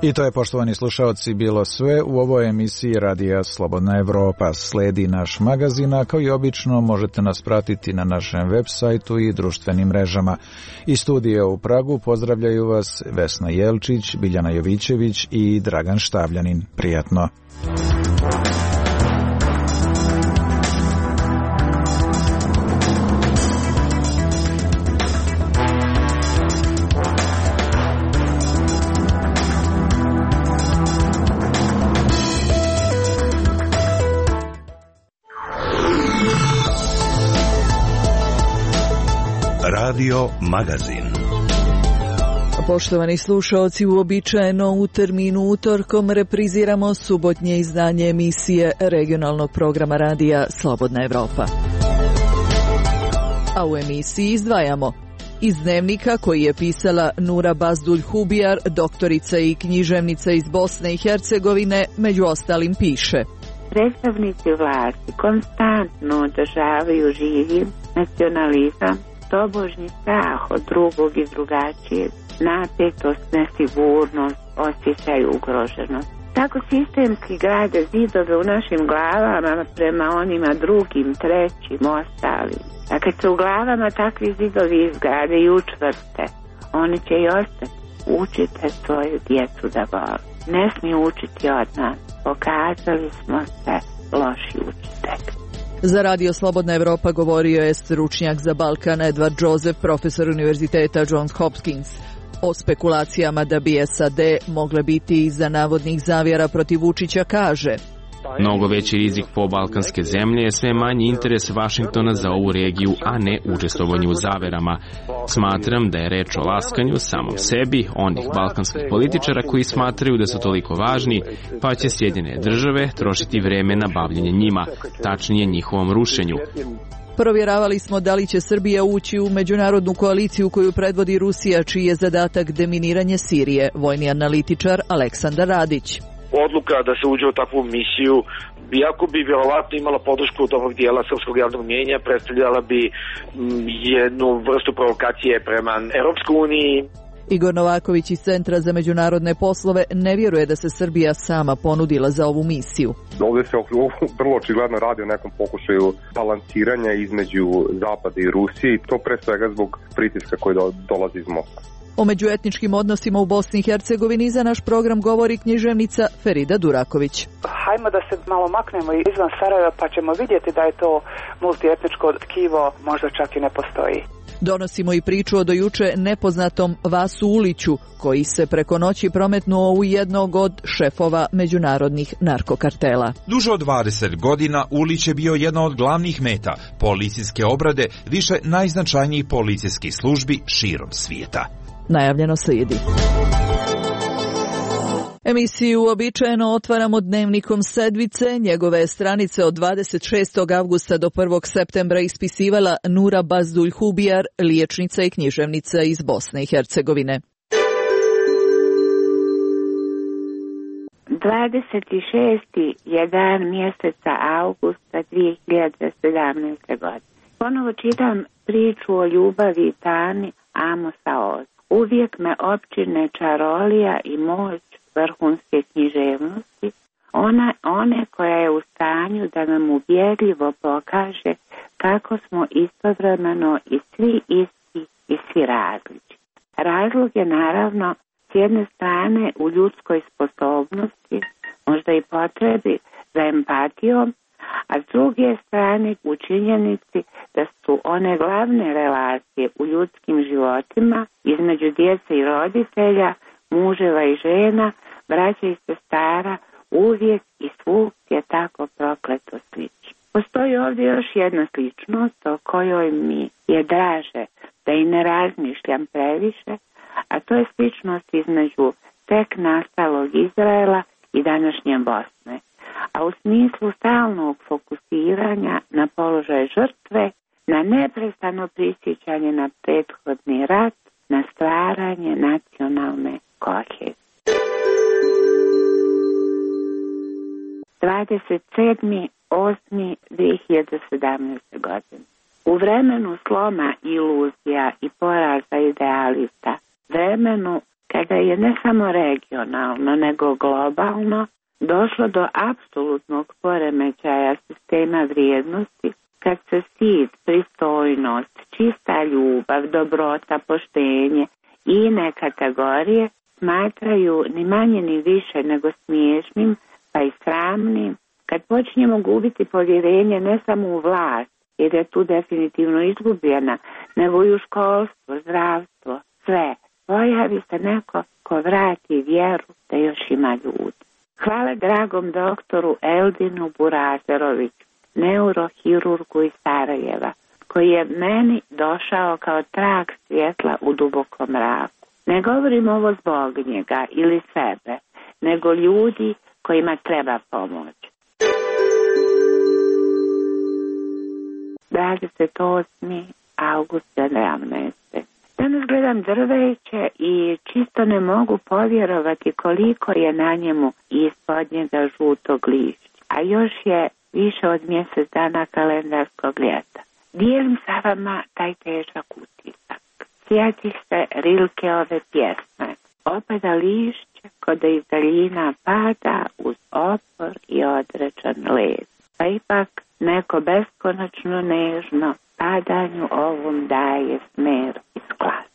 I to je, poštovani slušalci, bilo sve u ovoj emisiji Radija Slobodna Evropa. Sledi naš magazin, a kao i obično možete nas pratiti na našem web sajtu i društvenim mrežama. Iz studija u Pragu pozdravljaju vas Vesna Jelčić, Biljana Jovićević i Dragan Štavljanin. Prijatno! Radio Magazin. Poštovani slušaoci, uobičajeno u terminu utorkom repriziramo subotnje izdanje emisije regionalnog programa radija Slobodna Evropa. A u emisiji izdvajamo iz dnevnika koji je pisala Nura Bazdulj Hubijar, doktorica i književnica iz Bosne i Hercegovine, među ostalim piše: predstavnici vlasti konstantno održavaju živim nacionalizam, tobožnji strah od drugog i drugačijeg, napetost, nesigurnost, osjećaj ugroženost. Tako sistemski grade zidove u našim glavama prema onima drugim, trećim, ostalim. A kad se u glavama takvi zidovi izgrade i učvrste, oni će i ostati. Učite svoju djecu da vole. Ne smiju učiti od nas. Pokazali smo se loši učitelji. Za Radio Slobodna Evropa govorio je stručnjak za Balkan Edward Joseph, profesor Univerziteta Johns Hopkins. O spekulacijama da bi S A D mogle biti iza navodnih zavjera protiv Vučića kaže: mnogo veći rizik po balkanske zemlje je sve manji interes Vašingtona za ovu regiju, a ne učestvovanje u zaverama. Smatram da je reč o laskanju samom sebi, onih balkanskih političara koji smatraju da su toliko važni, pa će Sjedinjene države trošiti vreme na bavljenje njima, tačnije njihovom rušenju. Provjeravali smo da li će Srbija ući u međunarodnu koaliciju koju predvodi Rusija, čiji je zadatak deminiranje Sirije, vojni analitičar Aleksandar Radić. Odluka da se uđe u takvu misiju, iako bi vjerovatno imala podršku od ovog dijela srpskog javnog mnijenja, predstavljala bi jednu vrstu provokacije prema Europskoj uniji. Igor Novaković iz Centra za međunarodne poslove ne vjeruje da se Srbija sama ponudila za ovu misiju. Ovdje se vrlo očigledno radi o nekom pokušaju balansiranja između Zapada i Rusije i to pre svega zbog pritiska koji dolazi iz Moskve. O međuetničkim odnosima u Bosni i Hercegovini za naš program govori književnica Ferida Duraković. Hajmo da se malo maknemo izvan Sarajeva pa ćemo vidjeti da je to multietničko tkivo možda čak i ne postoji. Donosimo i priču o dojuče nepoznatom Vasu Uliću, koji se preko noći prometnuo u jednog od šefova međunarodnih narkokartela. Duže od dvadeset godina Ulić je bio jedna od glavnih meta policijske obrade više najznačajnijih policijskih službi širom svijeta. Najavljeno slijedi. Emisiju uobičajeno otvaramo dnevnikom Sedvice. Njegove stranice od dvadeset šestog avgusta do prvog septembra ispisivala Nura Bazdulj Hubijar, liječnica i književnica iz Bosne i Hercegovine. dvadeset šesti je dan mjeseca avgusta dvije hiljade sedamnaeste. godine. Ponovo čitam priču o ljubavi i tami Amosa Oz. Uvijek me opčine čarolija i moć vrhunske književnosti, ona, one koja je u stanju da nam uvjerljivo pokaže kako smo istovremeno i svi isti i svi različiti. Razlog je naravno s jedne strane u ljudskoj sposobnosti, možda i potrebi za empatijom, a s druge strane u činjenici da su one glavne relacije u ljudskim životima između djece i roditelja, muževa i žena, braća i sestara, uvijek i svugdje je tako prokleto slično. Postoji ovdje još jedna sličnost o kojoj mi je draže da i ne razmišljam previše, a to je sličnost između tek nastalog Izraela i današnje Bosne, a u smislu stalnog fokusiranja na položaj žrtve, na neprestano prisjećanje na prethodni rat, na stvaranje nacionalne kohezije. dvadeset sedmi osmi dvije hiljade sedamnaeste. godine. U vremenu sloma iluzija i poraza idealista, vremenu kada je ne samo regionalno, nego globalno došlo do apsolutnog poremećaja sistema vrijednosti, kad se stid, pristojnost, čista ljubav, dobrota, poštenje i ine kategorije smatraju ni manje ni više nego smiješnim, pa i sramnim, kad počinjemo gubiti povjerenje ne samo u vlast, jer je tu definitivno izgubljena, nego i u školstvo, zdravstvo, sve. Pojavi se neko ko vrati vjeru da još ima ljudi. Hvala dragom doktoru Eldinu Burazeroviću, neurohirurgu iz Sarajeva, koji je meni došao kao trag svjetla u dubokom mraku. Ne govorim ovo zbog njega ili sebe, nego ljudi kojima treba pomoć. dvadeset osmi avgust sedamnaeste. Danas gledam drveće i čisto ne mogu povjerovati koliko je na njemu ispod njega žutog lišća, a još je više od mjesec dana kalendarskog ljeta. Dijelim sa vama taj težak utisak. Sjetih se Rilkeove pjesme. Opada lišće ko da iz daljina pada uz opor i odrečan led. Pa ipak neko beskonačno nežno padanju ovom daje smer i sklas.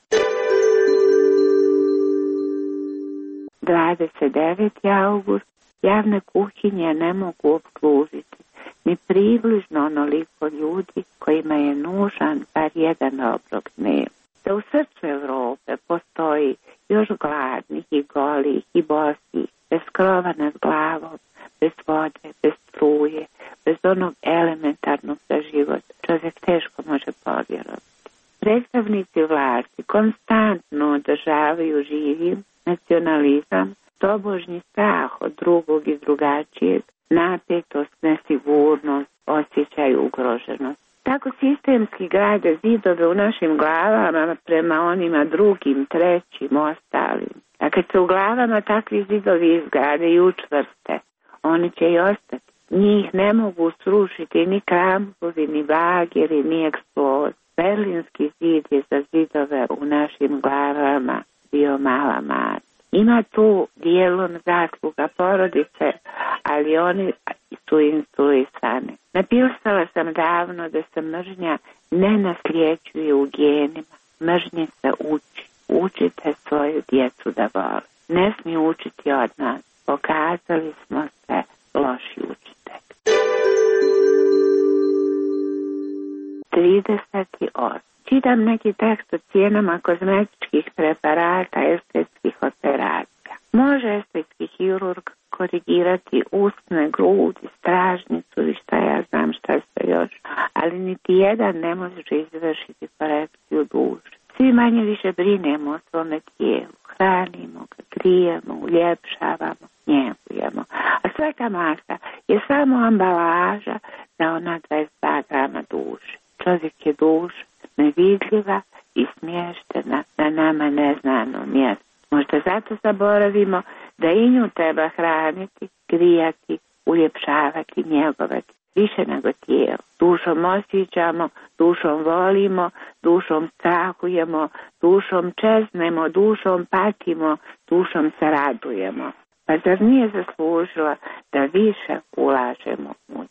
dvadeset deveti avgust. Javne kuhinje ne mogu opslužiti ni približno onoliko ljudi kojima je nužan bar jedan obrok dnevno. Da u srcu Evrope postoji još gladnih i golih i bosih, bez krova nad glavom, bez vode, bez struje, bez onog elementarnog za život, čovjek teško može povjerovati. Predstavnici vlasti konstantno održavaju živim nacionalizam, tobožnji strah od drugog i drugačijeg, napetost, nesigurnost, osjećaj ugroženost. Tako sistemski grade zidove u našim glavama prema onima drugim, trećim, ostalim. A kad se u glavama takvi zidovi izgrade i učvrste, oni će i ostati. Njih ne mogu srušiti ni krampovi, ni bageri, ni eksplozije. Berlinski zid je za zidove u našim glavama bio mala mat. Ima tu dijelom zasluga porodice, ali oni su instruisani. Napisala sam davno da se mržnja ne nasljeđuje u genima. Mržnje se uči. Učite svoju djecu da vole. Ne smiju učiti od nas. Pokazali smo se loši učitelji. trideset osam. Čitam neki tekst o cijenama kozmetičkih preparata, estetskih operacija. Može estetski hirurg korigirati usne, grudi, stražnicu i šta ja znam šta se još, ali niti jedan ne može izvršiti korekciju duše. Svi manje više brinemo o svome tijelu, hranimo ga, grijemo, uljepšavamo, njegujemo. A sva ta masa je samo ambalaža za ona dvadeset dva grama duše. Čovjek je duša, nevidljiva i smještena na nama neznano mjesto. Možda zato zaboravimo da i nju treba hraniti, grijati, uljepšavati, njegovati, više nego tijelo. Dušom osjećamo, dušom volimo, dušom strahujemo, dušom čeznemo, dušom patimo, dušom se radujemo. Pa zar nije zaslužila da više ulažemo u nju?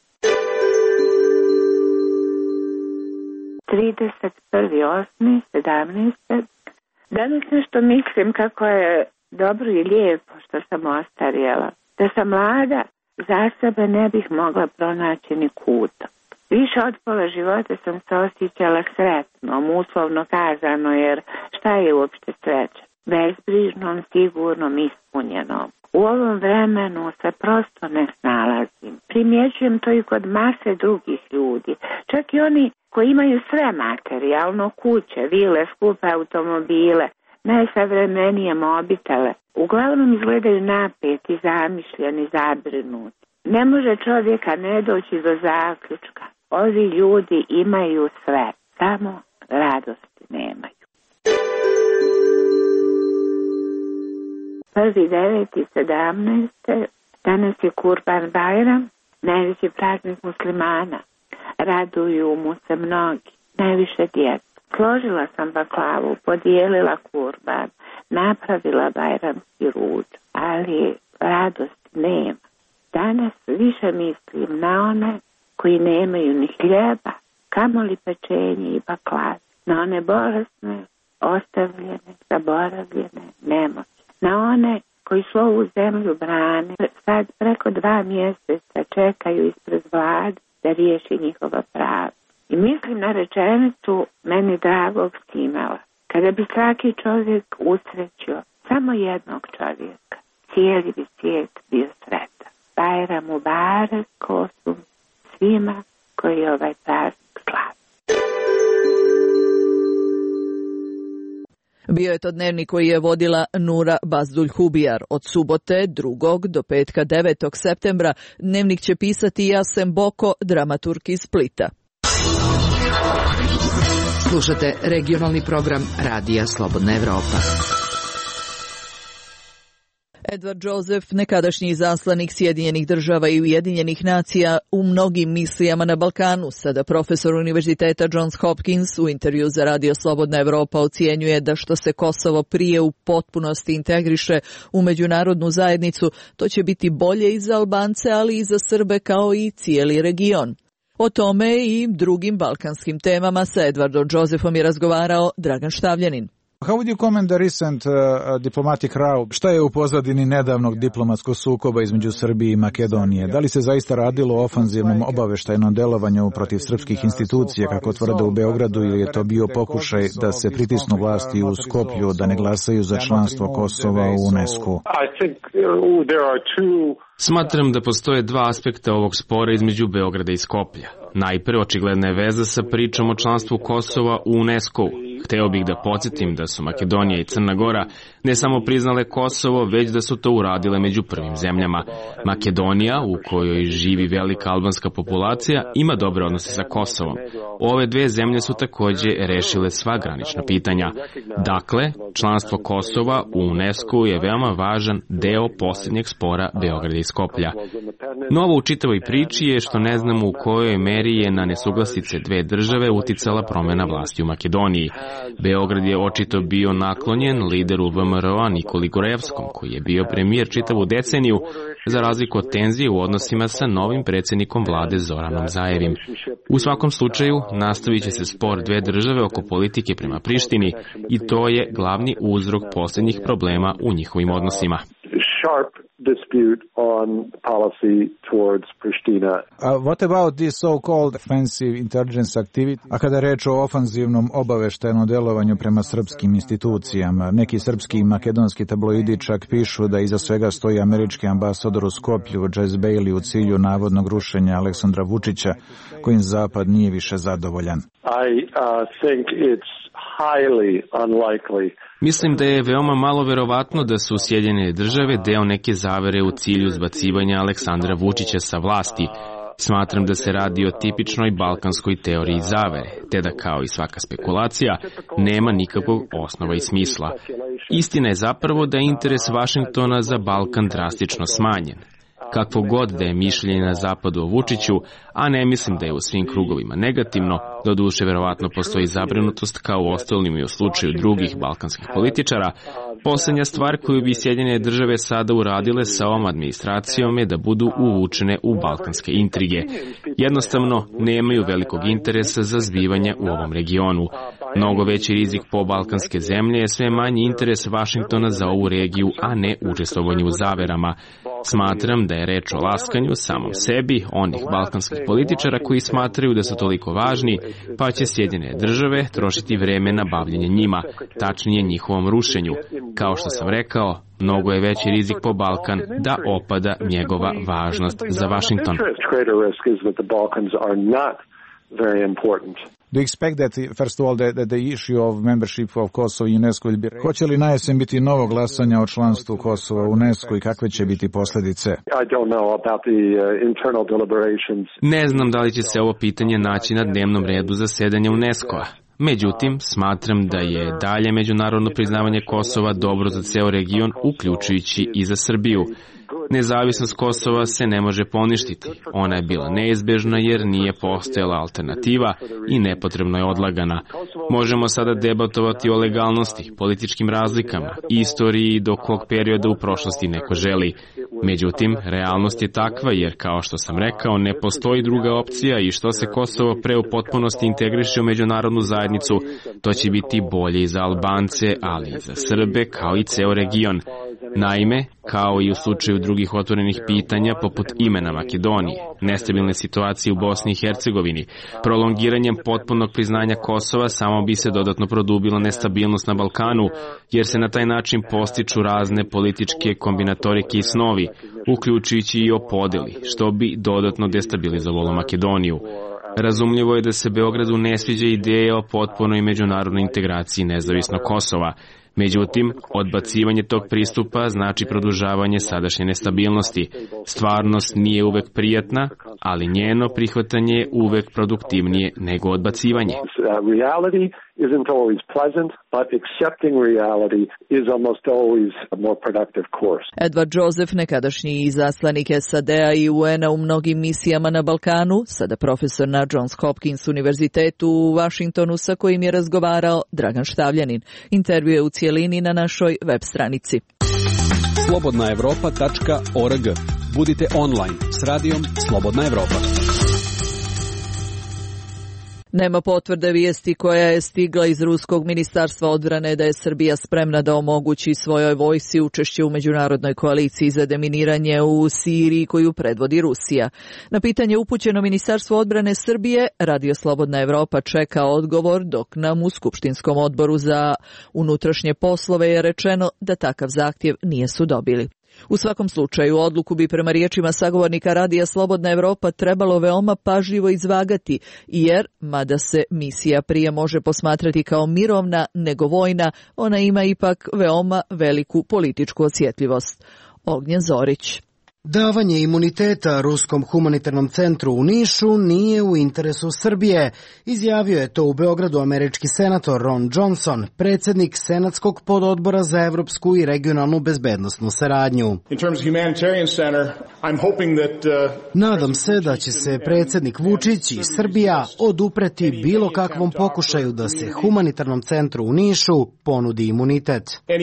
trideset prvi osmi sedamnaeste. Danas nešto mislim kako je dobro i lijepo što sam ostarjela. Da sam mlada, za sebe ne bih mogla pronaći ni kutak. Više od pola života sam se osjećala sretnom, uslovno kazano, jer šta je uopšte sreća? Bezbrižnom, sigurnom, ispunjenom. U ovom vremenu se prosto ne snalazim. Primjećujem to i kod mase drugih ljudi. Čak i oni koji imaju sve materijalno, kuće, vile, skupe automobile, najsavremenije mobitele, uglavnom izgledaju napeti, zamišljeni, zabrinuti. Ne može čovjeka ne doći do zaključka. Ovi ljudi imaju sve, samo radosti nemaju. Prvi deveti sedamnaeste. Danas je Kurban Bajram, najveći praznik muslimana. Raduju mu se mnogi, najviše djeca. Složila sam baklavu, podijelila kurban, napravila bajramski ruč, ali radosti nema. Danas više mislim na one koji nemaju ni hljeba, kamoli pečenje i baklave, na one bolesne, ostavljene, zaboravljene, nemoćne, na one koji su ovu zemlju brane, sad preko dva mjeseca čekaju ispred vlade da riješi njihova prava. I mislim na rečenicu meni dragog Skimela. Kada bi svaki čovjek usrećio samo jednog čovjeka, cijeli bi svijet bio sretan. Bajram mubarek Kosum svima koji ovaj praznik slavi. Bio je to dnevnik koji je vodila Nura Bazdulj-Hubijar. Od subote drugog do petka devetog septembra dnevnik će pisati Jasem Boko, dramaturg iz Splita. Slušate regionalni program Radija Slobodna Evropa. Edward Joseph, nekadašnji izaslanik Sjedinjenih država i Ujedinjenih nacija u mnogim misijama na Balkanu, sada profesor Univerziteta Johns Hopkins, u intervju za Radio Slobodna Evropa ocjenjuje da što se Kosovo prije u potpunosti integriše u međunarodnu zajednicu, to će biti bolje i za Albance, ali i za Srbe kao i cijeli region. O tome i drugim balkanskim temama sa Edwardom Josephom je razgovarao Dragan Štavljanin. How would you comment the recent uh, diplomatic row? Šta je u pozadini nedavnog diplomatskog sukoba između Srbije i Makedonije? Da li se zaista radilo o ofanzivnom obaveštajnom delovanju protiv srpskih institucija, kako tvrde u Beogradu, ili je to bio pokušaj da se pritisnu vlasti u Skoplju da ne glasaju za članstvo Kosova u UNESCO? Smatram da postoje dva aspekta ovog spora između Beograda i Skoplja. Najpre, očigledna je veza sa pričom o članstvu Kosova u UNESCO. Hteo bih da podsjetim da su Makedonija i Crna Gora ne samo priznale Kosovo, već da su to uradile među prvim zemljama. Makedonija, u kojoj živi velika albanska populacija, ima dobre odnose sa Kosovom. Ove dve zemlje su takođe rešile sva granična pitanja. Dakle, članstvo Kosova u UNESCO je veoma važan deo posljednjeg spora Beograda i Skoplja. Novo u čitavoj priči je što ne znamo u kojoj meri je na nesuglasice dve države uticala promjena vlasti u Makedoniji. Beograd je očito bio naklonjen lideru V M R O-a Nikoli Gorevskom, koji je bio premijer čitavu deceniju, za razliku od tenzije u odnosima sa novim predsjednikom vlade Zoranom Zajevim. U svakom slučaju, nastavit će se spor dve države oko politike prema Prištini i to je glavni uzrok posljednjih problema u njihovim odnosima. Dispute on policy towards Pristina. Uh, what about this so-called offensive intelligence activity? A kada reč o ofanzivnom obaveštajnom delovanju prema srpskim institucijama, neki srpski i makedonski tabloidi čak pišu da iza svega stoji američki ambasador u Skoplju, Jess Bailey, u cilju navodnog rušenja Aleksandra Vučića, kojim Zapad nije više zadovoljan. I uh, think it's highly unlikely. Mislim da je veoma malo verovatno da su Sjedinjene države deo neke zavere u cilju zbacivanja Aleksandra Vučića sa vlasti. Smatram da se radi o tipičnoj balkanskoj teoriji zavere, te da kao i svaka spekulacija nema nikakvog osnova i smisla. Istina je zapravo da je interes Vašingtona za Balkan drastično smanjen. Kakvo god da je mišljenje na zapadu o Vučiću, a ne mislim da je u svim krugovima negativno, doduše verovatno postoji zabrinutost kao u ostalim i u slučaju drugih balkanskih političara, posljednja stvar koju bi Sjedinjene države sada uradile sa ovom administracijom je da budu uvučene u balkanske intrige. Jednostavno, nemaju velikog interesa za zbivanje u ovom regionu. Mnogo veći rizik po balkanske zemlje je sve manji interes Vašingtona za ovu regiju, a ne učestvovanje u zaverama. Smatram da je reč o laskanju samom sebi, onih balkanskih političara koji smatraju da su toliko važni, pa će Sjedinjene države trošiti vreme na bavljenje njima, tačnije njihovom rušenju. Kao što sam rekao, mnogo je veći rizik po Balkan da opada njegova važnost za Vašington. Do you expect that, first of all, that, that the issue of membership of Kosovo in UNESCO will be... Hoće li na jesen biti novo glasanja o članstvu Kosova u UNESCO i kakve će biti posljedice? I don't know about the uh, internal deliberations. Ne znam da li će se ovo pitanje naći na dnevnom redu zasedanja UNESCO-a. Međutim, smatram da je dalje međunarodno priznavanje Kosova dobro za ceo region, uključujući i za Srbiju. Nezavisnost Kosova se ne može poništiti. Ona je bila neizbežna jer nije postojala alternativa i nepotrebno je odlagana. Možemo sada debatovati o legalnosti, političkim razlikama, istoriji i do kog perioda u prošlosti neko želi. Međutim, realnost je takva jer, kao što sam rekao, ne postoji druga opcija i što se Kosovo pre u potpunosti integriše u međunarodnu zajednicu, to će biti bolje i za Albance, ali i za Srbe, kao i ceo region. Naime, kao i u slučaju drugih otvorenih pitanja poput imena Makedonije, nestabilne situacije u Bosni i Hercegovini, prolongiranjem potpunog priznanja Kosova samo bi se dodatno produbila nestabilnost na Balkanu, jer se na taj način postiču razne političke kombinatorike i snovi, uključujući i o podeli, što bi dodatno destabilizovalo Makedoniju. Razumljivo je da se Beogradu ne sviđa ideja o potpunoj međunarodnoj integraciji nezavisnog Kosova. Međutim, odbacivanje tog pristupa znači produžavanje sadašnje nestabilnosti. Stvarnost nije uvek prijatna, ali njeno prihvatanje je uvek produktivnije nego odbacivanje. Isn't always pleasant, but accepting reality is almost always a more productive course. Edward Joseph, nekadašnji izaslanik S A D-a i U N-a u mnogim misijama na Balkanu, sada profesor na Johns Hopkins univerzitetu u Vašingtonu, sa kojim je razgovarao Dragan Štavljanin. Intervju je u cijelini na našoj web stranici. slobodna evropa tačka org. Budite online s radijom Slobodna Evropa. Nema potvrde vijesti koja je stigla iz Ruskog ministarstva odbrane da je Srbija spremna da omogući svojoj vojsci učešće u međunarodnoj koaliciji za deminiranje u Siriji koju predvodi Rusija. Na pitanje upućeno Ministarstvu odbrane Srbije, Radio Slobodna Evropa čeka odgovor, dok nam u Skupštinskom odboru za unutrašnje poslove je rečeno da takav zahtjev nisu dobili. U svakom slučaju, odluku bi prema riječima sagovornika Radija Slobodna Evropa trebalo veoma pažljivo izvagati, jer, mada se misija prije može posmatrati kao mirovna nego vojna, ona ima ipak veoma veliku političku osjetljivost. Ognjen Zorić. Davanje imuniteta Ruskom humanitarnom centru u Nišu nije u interesu Srbije. Izjavio je to u Beogradu američki senator Ron Johnson, predsjednik Senatskog pododbora za evropsku i regionalnu bezbednosnu saradnju. Nadam se da će se predsjednik Vučić i Srbija odupreti bilo kakvom pokušaju da se humanitarnom centru u Nišu ponudi imunitet.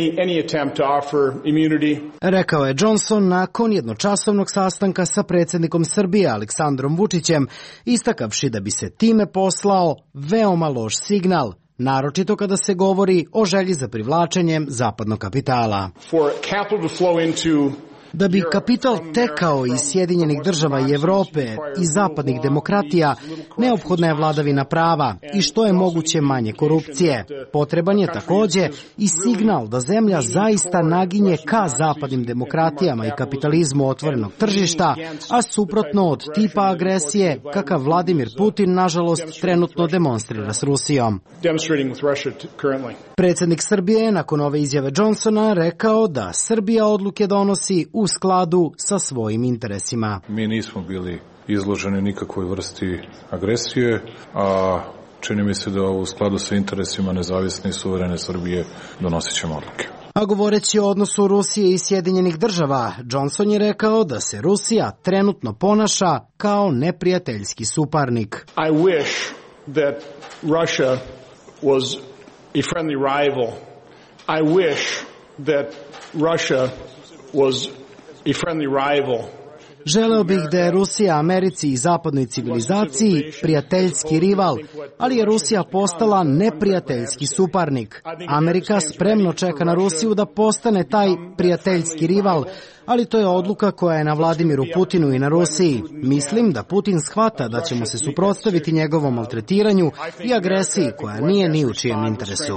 Rekao je Johnson nakon jednočasnog časovnog sastanka sa predsjednikom Srbije Aleksandrom Vučićem, istakavši da bi se time poslao veoma loš signal, naročito kada se govori o želji za privlačenjem zapadnog kapitala. Da bi kapital tekao iz Sjedinjenih država i Evrope i zapadnih demokratija, neophodna je vladavina prava i što je moguće manje korupcije. Potreban je također i signal da zemlja zaista naginje ka zapadnim demokratijama i kapitalizmu otvorenog tržišta, a suprotno od tipa agresije kakav Vladimir Putin, nažalost, trenutno demonstrira s Rusijom. Predsjednik Srbije je nakon ove izjave Johnsona rekao da Srbija odluke donosi u skladu sa svojim interesima. Mi nismo bili izloženi nikakvoj vrsti agresije, a čini mi se da u skladu sa interesima nezavisne i suverene Srbije donosit ćemo odluke. A govoreći o odnosu Rusije i Sjedinjenih država, Johnson je rekao da se Rusija trenutno ponaša kao neprijateljski suparnik. I wish that Russia was a friendly rival. I wish that Russia was a friendly rival. Želeo bih da je Rusija Americi i zapadnoj civilizaciji prijateljski rival, ali je Rusija postala neprijateljski suparnik. Amerika spremno čeka na Rusiju da postane taj prijateljski rival, ali to je odluka koja je na Vladimiru Putinu i na Rusiji. Mislim da Putin shvata da ćemo se suprotstaviti njegovom maltretiranju i agresiji koja nije ni u čijem interesu.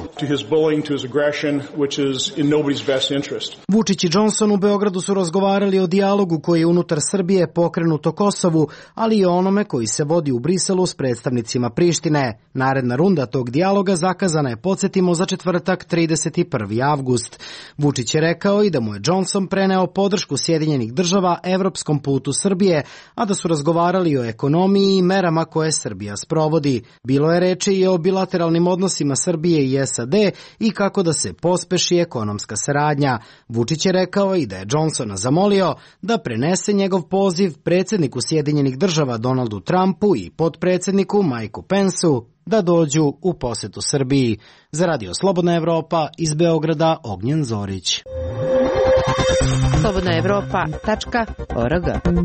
Vučić i Johnson u Beogradu su razgovarali o dijalogu koji je unutar Srbije pokrenut o Kosovu, ali i o onome koji se vodi u Briselu s predstavnicima Prištine. Naredna runda tog dijaloga zakazana je, podsjetimo, za četvrtak trideset prvi avgust. Vučić je rekao i da mu je Johnson preneo podršku podršku Sjedinjenih država evropskom putu Srbije, a da su razgovarali o ekonomiji i merama koje Srbija sprovodi. Bilo je reči i o bilateralnim odnosima Srbije i S A D i kako da se pospeši ekonomska saradnja. Vučić je rekao i da je Johnsona zamolio da prenese njegov poziv predsjedniku Sjedinjenih država Donaldu Trumpu i potpredsjedniku Majku Pensu da dođu u posetu Srbiji. Za Radio Slobodna Evropa iz Beograda Ognjen Zorić. slobodna evropa tačka org.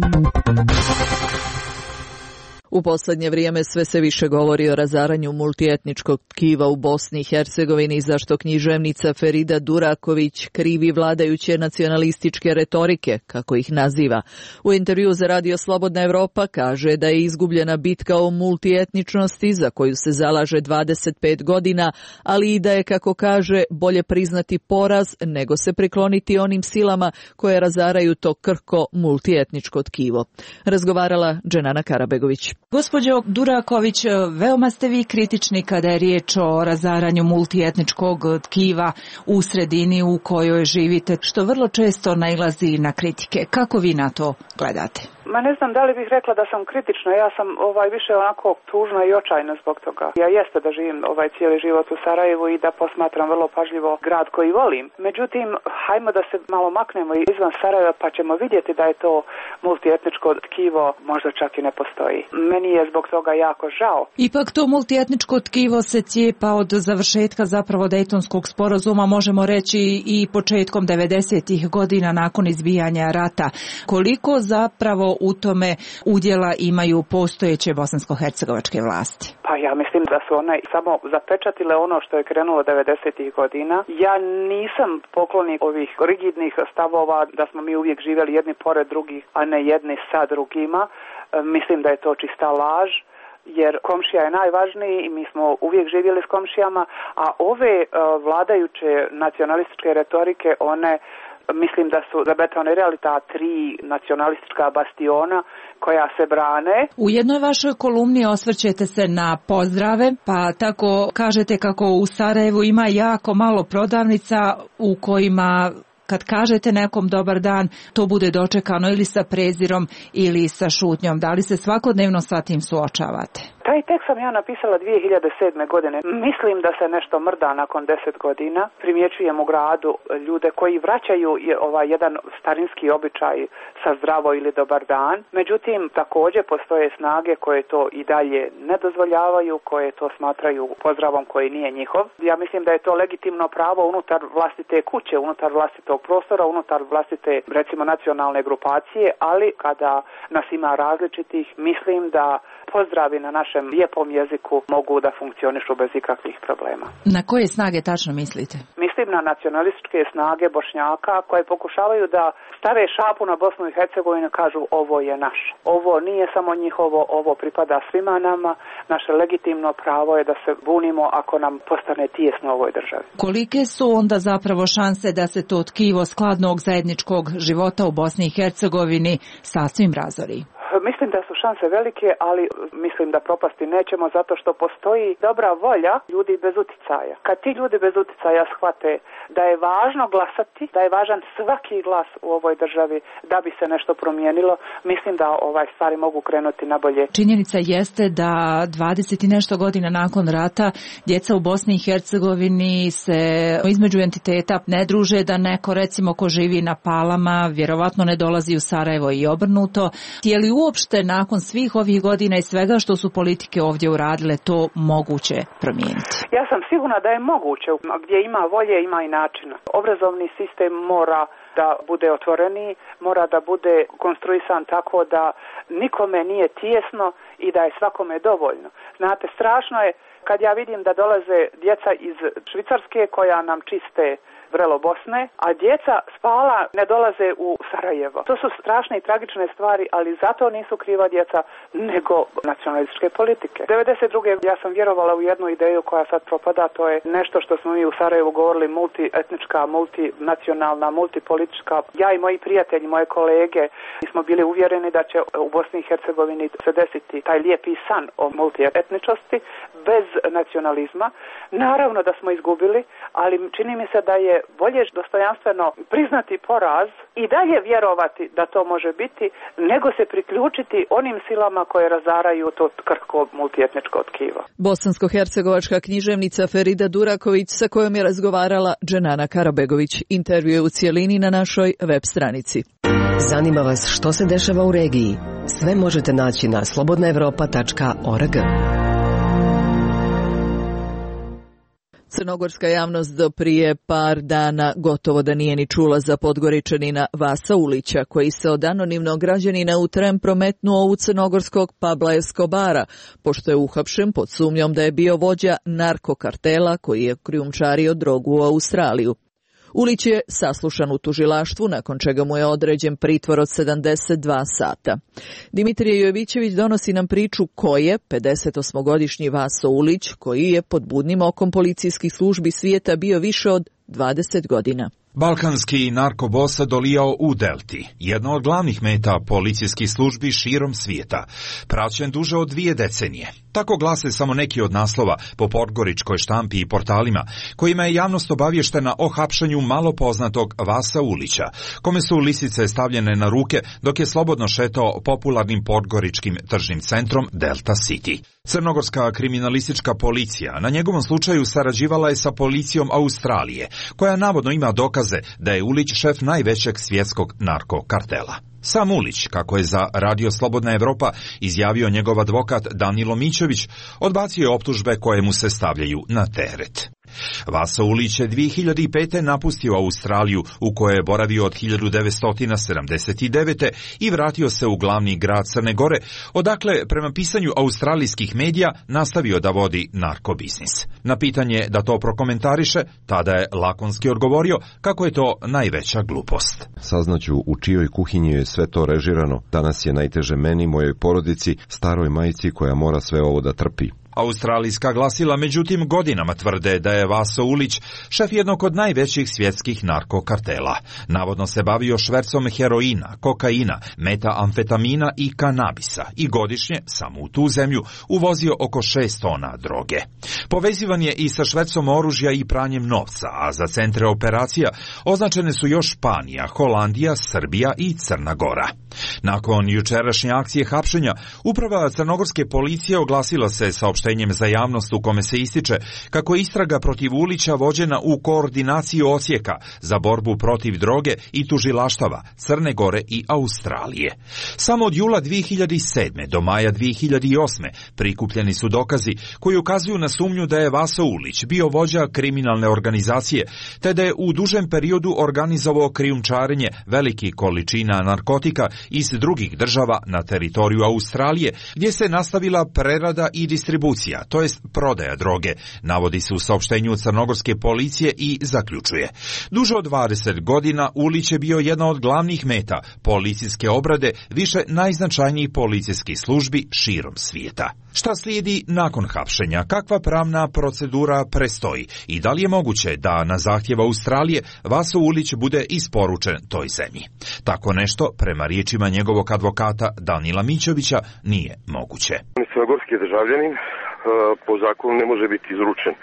U poslednje vrijeme sve se više govori o razaranju multietničkog tkiva u Bosni i Hercegovini, zašto književnica Ferida Duraković krivi vladajuće nacionalističke retorike, kako ih naziva. U intervju za Radio Slobodna Evropa kaže da je izgubljena bitka o multietničnosti za koju se zalaže dvadeset pet godina, ali i da je, kako kaže, bolje priznati poraz nego se prikloniti onim silama koje razaraju to krhko multietničko tkivo. Razgovarala Dženana Karabegović. Gospođo Duraković, veoma ste vi kritični kada je riječ o razaranju multietničkog tkiva u sredini u kojoj živite, što vrlo često nailazi na kritike. Kako vi na to gledate? Ma ne znam da li bih rekla da sam kritična, ja sam ovaj više onako tužna i očajna zbog toga. Ja jeste da živim ovaj cijeli život u Sarajevu i da posmatram vrlo pažljivo grad koji volim. Međutim, hajmo da se malo maknemo izvan Sarajeva pa ćemo vidjeti da je to multietničko tkivo možda čak i ne postoji. Meni je zbog toga jako žao. Ipak to multietničko tkivo se cijepa od završetka zapravo Dejtonskog sporazuma, možemo reći i početkom devedesetih godina nakon izbijanja rata. Koliko zapravo u tome udjela imaju postojeće bosansko-hercegovačke vlasti? Pa ja mislim da su one samo zapečatile ono što je krenulo devedesetih godina. Ja nisam poklonik ovih rigidnih stavova da smo mi uvijek živjeli jedni pored drugih, a ne jedni sa drugima. Mislim da je to čista laž, jer komšija je najvažniji i mi smo uvijek živjeli s komšijama, a ove uh, vladajuće nacionalističke retorike, one mislim da su zabetonirali ta tri nacionalistička bastiona koja se brane. U jednoj vašoj kolumni osvrćete se na pozdrave, pa tako kažete kako u Sarajevu ima jako malo prodavnica u kojima kad kažete nekom dobar dan, to bude dočekano ili sa prezirom ili sa šutnjom. Da li se svakodnevno sa tim suočavate? Taj tekst sam ja napisala dvije hiljade sedme. godine. Mislim da se nešto mrda nakon deset godina. Primjećujem u gradu ljude koji vraćaju ovaj jedan starinski običaj sa zdravo ili dobar dan. Međutim, također postoje snage koje to i dalje ne dozvoljavaju, koje to smatraju pozdravom koji nije njihov. Ja mislim da je to legitimno pravo unutar vlastite kuće, unutar vlastitog prostora, unutar vlastite, recimo, nacionalne grupacije, ali kada nas ima različitih, mislim da pozdravi na našem lijepom jeziku mogu da funkcionišu bez ikakvih problema. Na koje snage tačno mislite? Mislim na nacionalističke snage Bošnjaka koje pokušavaju da stave šapu na Bosnu i Hercegovinu i kažu ovo je naše. Ovo nije samo njihovo, ovo pripada svima nama. Naše legitimno pravo je da se bunimo ako nam postane tijesno u ovoj državi. Kolike su onda zapravo šanse da se to tkivo skladnog zajedničkog života u Bosni i Hercegovini sasvim razori? Mislim da su šanse velike, ali mislim da propasti nećemo zato što postoji dobra volja ljudi bez uticaja. Kad ti ljudi bez uticaja shvate da je važno glasati, da je važan svaki glas u ovoj državi da bi se nešto promijenilo, mislim da ovaj stvari mogu krenuti na bolje. Činjenica jeste da dvadeset i nešto godina nakon rata djeca u Bosni i Hercegovini se između entiteta ne druže, da neko recimo ko živi na Palama vjerovatno ne dolazi u Sarajevo i obrnuto. Je li uopšte nakon svih ovih godina i svega što su politike ovdje uradile to moguće promijeniti? Ja sam sigurna da je moguće. Gdje ima volje, ima i načina. Obrazovni sistem mora da bude otvoreniji, mora da bude konstruisan tako da nikome nije tijesno i da je svakome dovoljno. Znate, strašno je kad ja vidim da dolaze djeca iz Švicarske koja nam čiste vrelo Bosne, a djeca spala ne dolaze u Sarajevo. To su strašne i tragične stvari, ali zato nisu kriva djeca, nego nacionalističke politike. devedeset druge ja sam vjerovala u jednu ideju koja sad propada, to je nešto što smo mi u Sarajevu govorili multietnička, multinacionalna, multipolitička. Ja i moji prijatelji, moje kolege, smo bili uvjereni da će u Bosni i Hercegovini se desiti taj lijepi san o multietničnosti bez nacionalizma. Naravno da smo izgubili, ali čini mi se da je bolje dostojanstveno priznati poraz i dalje vjerovati da to može biti, nego se priključiti onim silama koje razaraju to krhko multietničko tkivo. Bosansko-hercegovačka književnica Ferida Duraković, sa kojom je razgovarala Dženana Karabegović. Intervju je u cijelini na našoj web stranici. Zanima vas što se dešava u regiji? Sve možete naći na slobodna evropa tačka org. Crnogorska javnost do prije par dana gotovo da nije ni čula za Podgoričanina Vasa Ulića, koji se od anonimnog građanina u tren prometnuo u crnogorskog Pabla Escobara, pošto je uhapšen pod sumnjom da je bio vođa narkokartela koji je krijumčario drogu u Australiju. Ulić je saslušan u tužilaštvu, nakon čega mu je određen pritvor od sedamdeset dva sata. Dimitrije Jovićević donosi nam priču ko je pedesetosmogodišnji Vaso Ulić, koji je pod budnim okom policijskih službi svijeta bio više od dvadeset godina. Balkanski narkobos dolijao u Delti, jedna od glavnih meta policijskih službi širom svijeta, praćen duže od dvije decenije. Tako glase samo neki od naslova po podgoričkoj štampi i portalima, kojima je javnost obavještena o hapšanju malo poznatog Vasa Ulića, kome su lisice stavljene na ruke dok je slobodno šetao popularnim podgoričkim tržnim centrom Delta City. Crnogorska kriminalistička policija na njegovom slučaju sarađivala je sa policijom Australije, koja navodno ima dokaze da je Ulić šef najvećeg svjetskog narkokartela. Sam Ulić, kako je za Radio Slobodna Evropa izjavio njegov advokat Danilo Mićović, odbacio je optužbe koje mu se stavljaju na teret. Vaso Ulić je dvije hiljade pete. napustio Australiju, u kojoj je boravio od hiljadu devetsto sedamdeset devete. i vratio se u glavni grad Crne Gore, odakle, prema pisanju australijskih medija, nastavio da vodi narkobiznis. Na pitanje da to prokomentariše, tada je lakonski odgovorio kako je to najveća glupost. Saznaću u čijoj kuhinji je sve to režirano. Danas je najteže meni, mojoj porodici, staroj majci koja mora sve ovo da trpi. Australijska glasila međutim godinama tvrde da je Vaso Ulić šef jednog od najvećih svjetskih narkokartela. Navodno se bavio švercom heroina, kokaina, metamfetamina i kanabisa i godišnje, samo u tu zemlju, uvozio oko šest tona droge. Povezivan je i sa švercom oružja i pranjem novca, a za centre operacija označene su još Španija, Holandija, Srbija i Crna Gora. Nakon jučerašnje akcije hapšenja, uprava crnogorske policije oglasila se saopštenjem za javnost u kome se ističe kako je istraga protiv Ulića vođena u koordinaciji odsjeka za borbu protiv droge i tužilaštava Crne Gore i Australije. Samo od jula dvije hiljade sedme. do maja dvije hiljade osme. prikupljeni su dokazi koji ukazuju na sumnju da je Vaso Ulić bio vođa kriminalne organizacije, te da je u dužem periodu organizovao krijumčarenje velikih količina narkotika iz drugih država na teritoriju Australije, gdje se nastavila prerada i distribucija, to jest prodaja droge, navodi se u saopštenju crnogorske policije i zaključuje. Duže od dvadeset godina Ulić je bio jedna od glavnih meta policijske obrade više najznačajnijih policijskih službi širom svijeta. Šta slijedi nakon hapšenja? Kakva pravna procedura prestoji? I da li je moguće da na zahtjev Australije Vaso Ulić bude isporučen toj zemlji? Tako nešto, prema riječima njegovog advokata Danila Mićovića, nije moguće. Crnogorski državljanin po zakonu ne može biti izručen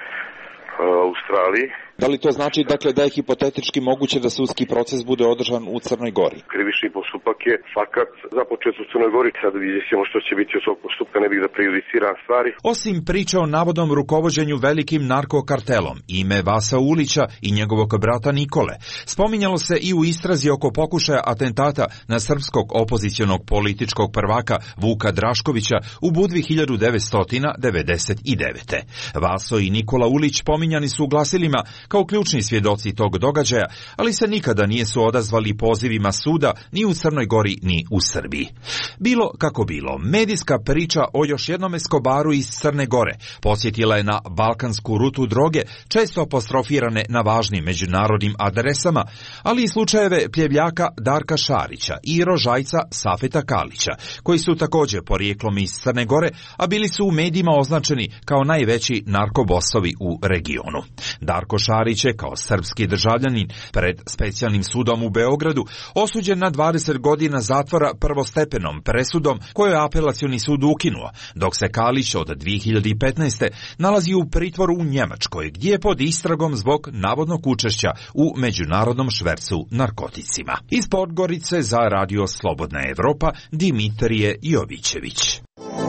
Australiji. Da li to znači dakle da je hipotetički moguće da sudski proces bude održan u Crnoj Gori? Krivični postupak je fakat započet u Crnoj Gori, sad vidjet ćemo što će biti od tog postupka, ne bih da prejudiciram stvari. Osim priče o navodnom rukovođenju velikim narkokartelom, ime Vasa Ulića i njegovog brata Nikole spominjalo se i u istrazi oko pokušaja atentata na srpskog opozicionog političkog prvaka Vuka Draškovića u Budvi hiljadu devetsto devedeset devete. Vaso i Nikola Ulić pominjani su u glasilima kao ključni svjedoci tog događaja, ali se nikada nisu odazvali pozivima suda ni u Crnoj Gori ni u Srbiji. Bilo kako bilo, medijska priča o još jednom Escobaru iz Crne Gore podsjetila je na balkansku rutu droge, često apostrofirane na važnim međunarodnim adresama, ali i slučajeve pljevljaka Darka Šarića i rožajca Safeta Kalića, koji su također porijeklom iz Crne Gore, a bili su u medijima označeni kao najveći narkobosovi u regionu. Darko Šarić Karić je kao srpski državljanin pred specijalnim sudom u Beogradu osuđen na dvadeset godina zatvora prvostepenom presudom koju je apelacioni sud ukinuo, dok se Kalić od dvije hiljade petnaeste. nalazi u pritvoru u Njemačkoj, gdje je pod istragom zbog navodnog učešća u međunarodnom švercu narkoticima. Iz Podgorice za Radio Slobodna Evropa Dimitrije Jovićević.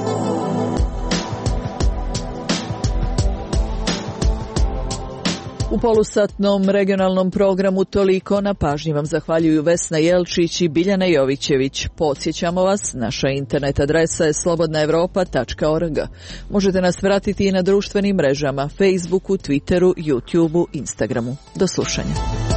U polusatnom regionalnom programu toliko, na pažnji vam zahvaljuju Vesna Jelčić i Biljana Jovićević. Podsjećamo vas, naša internet adresa je slobodna evropa tačka org. Možete nas pratiti i na društvenim mrežama, Facebooku, Twitteru, YouTubeu, Instagramu. Do slušanja.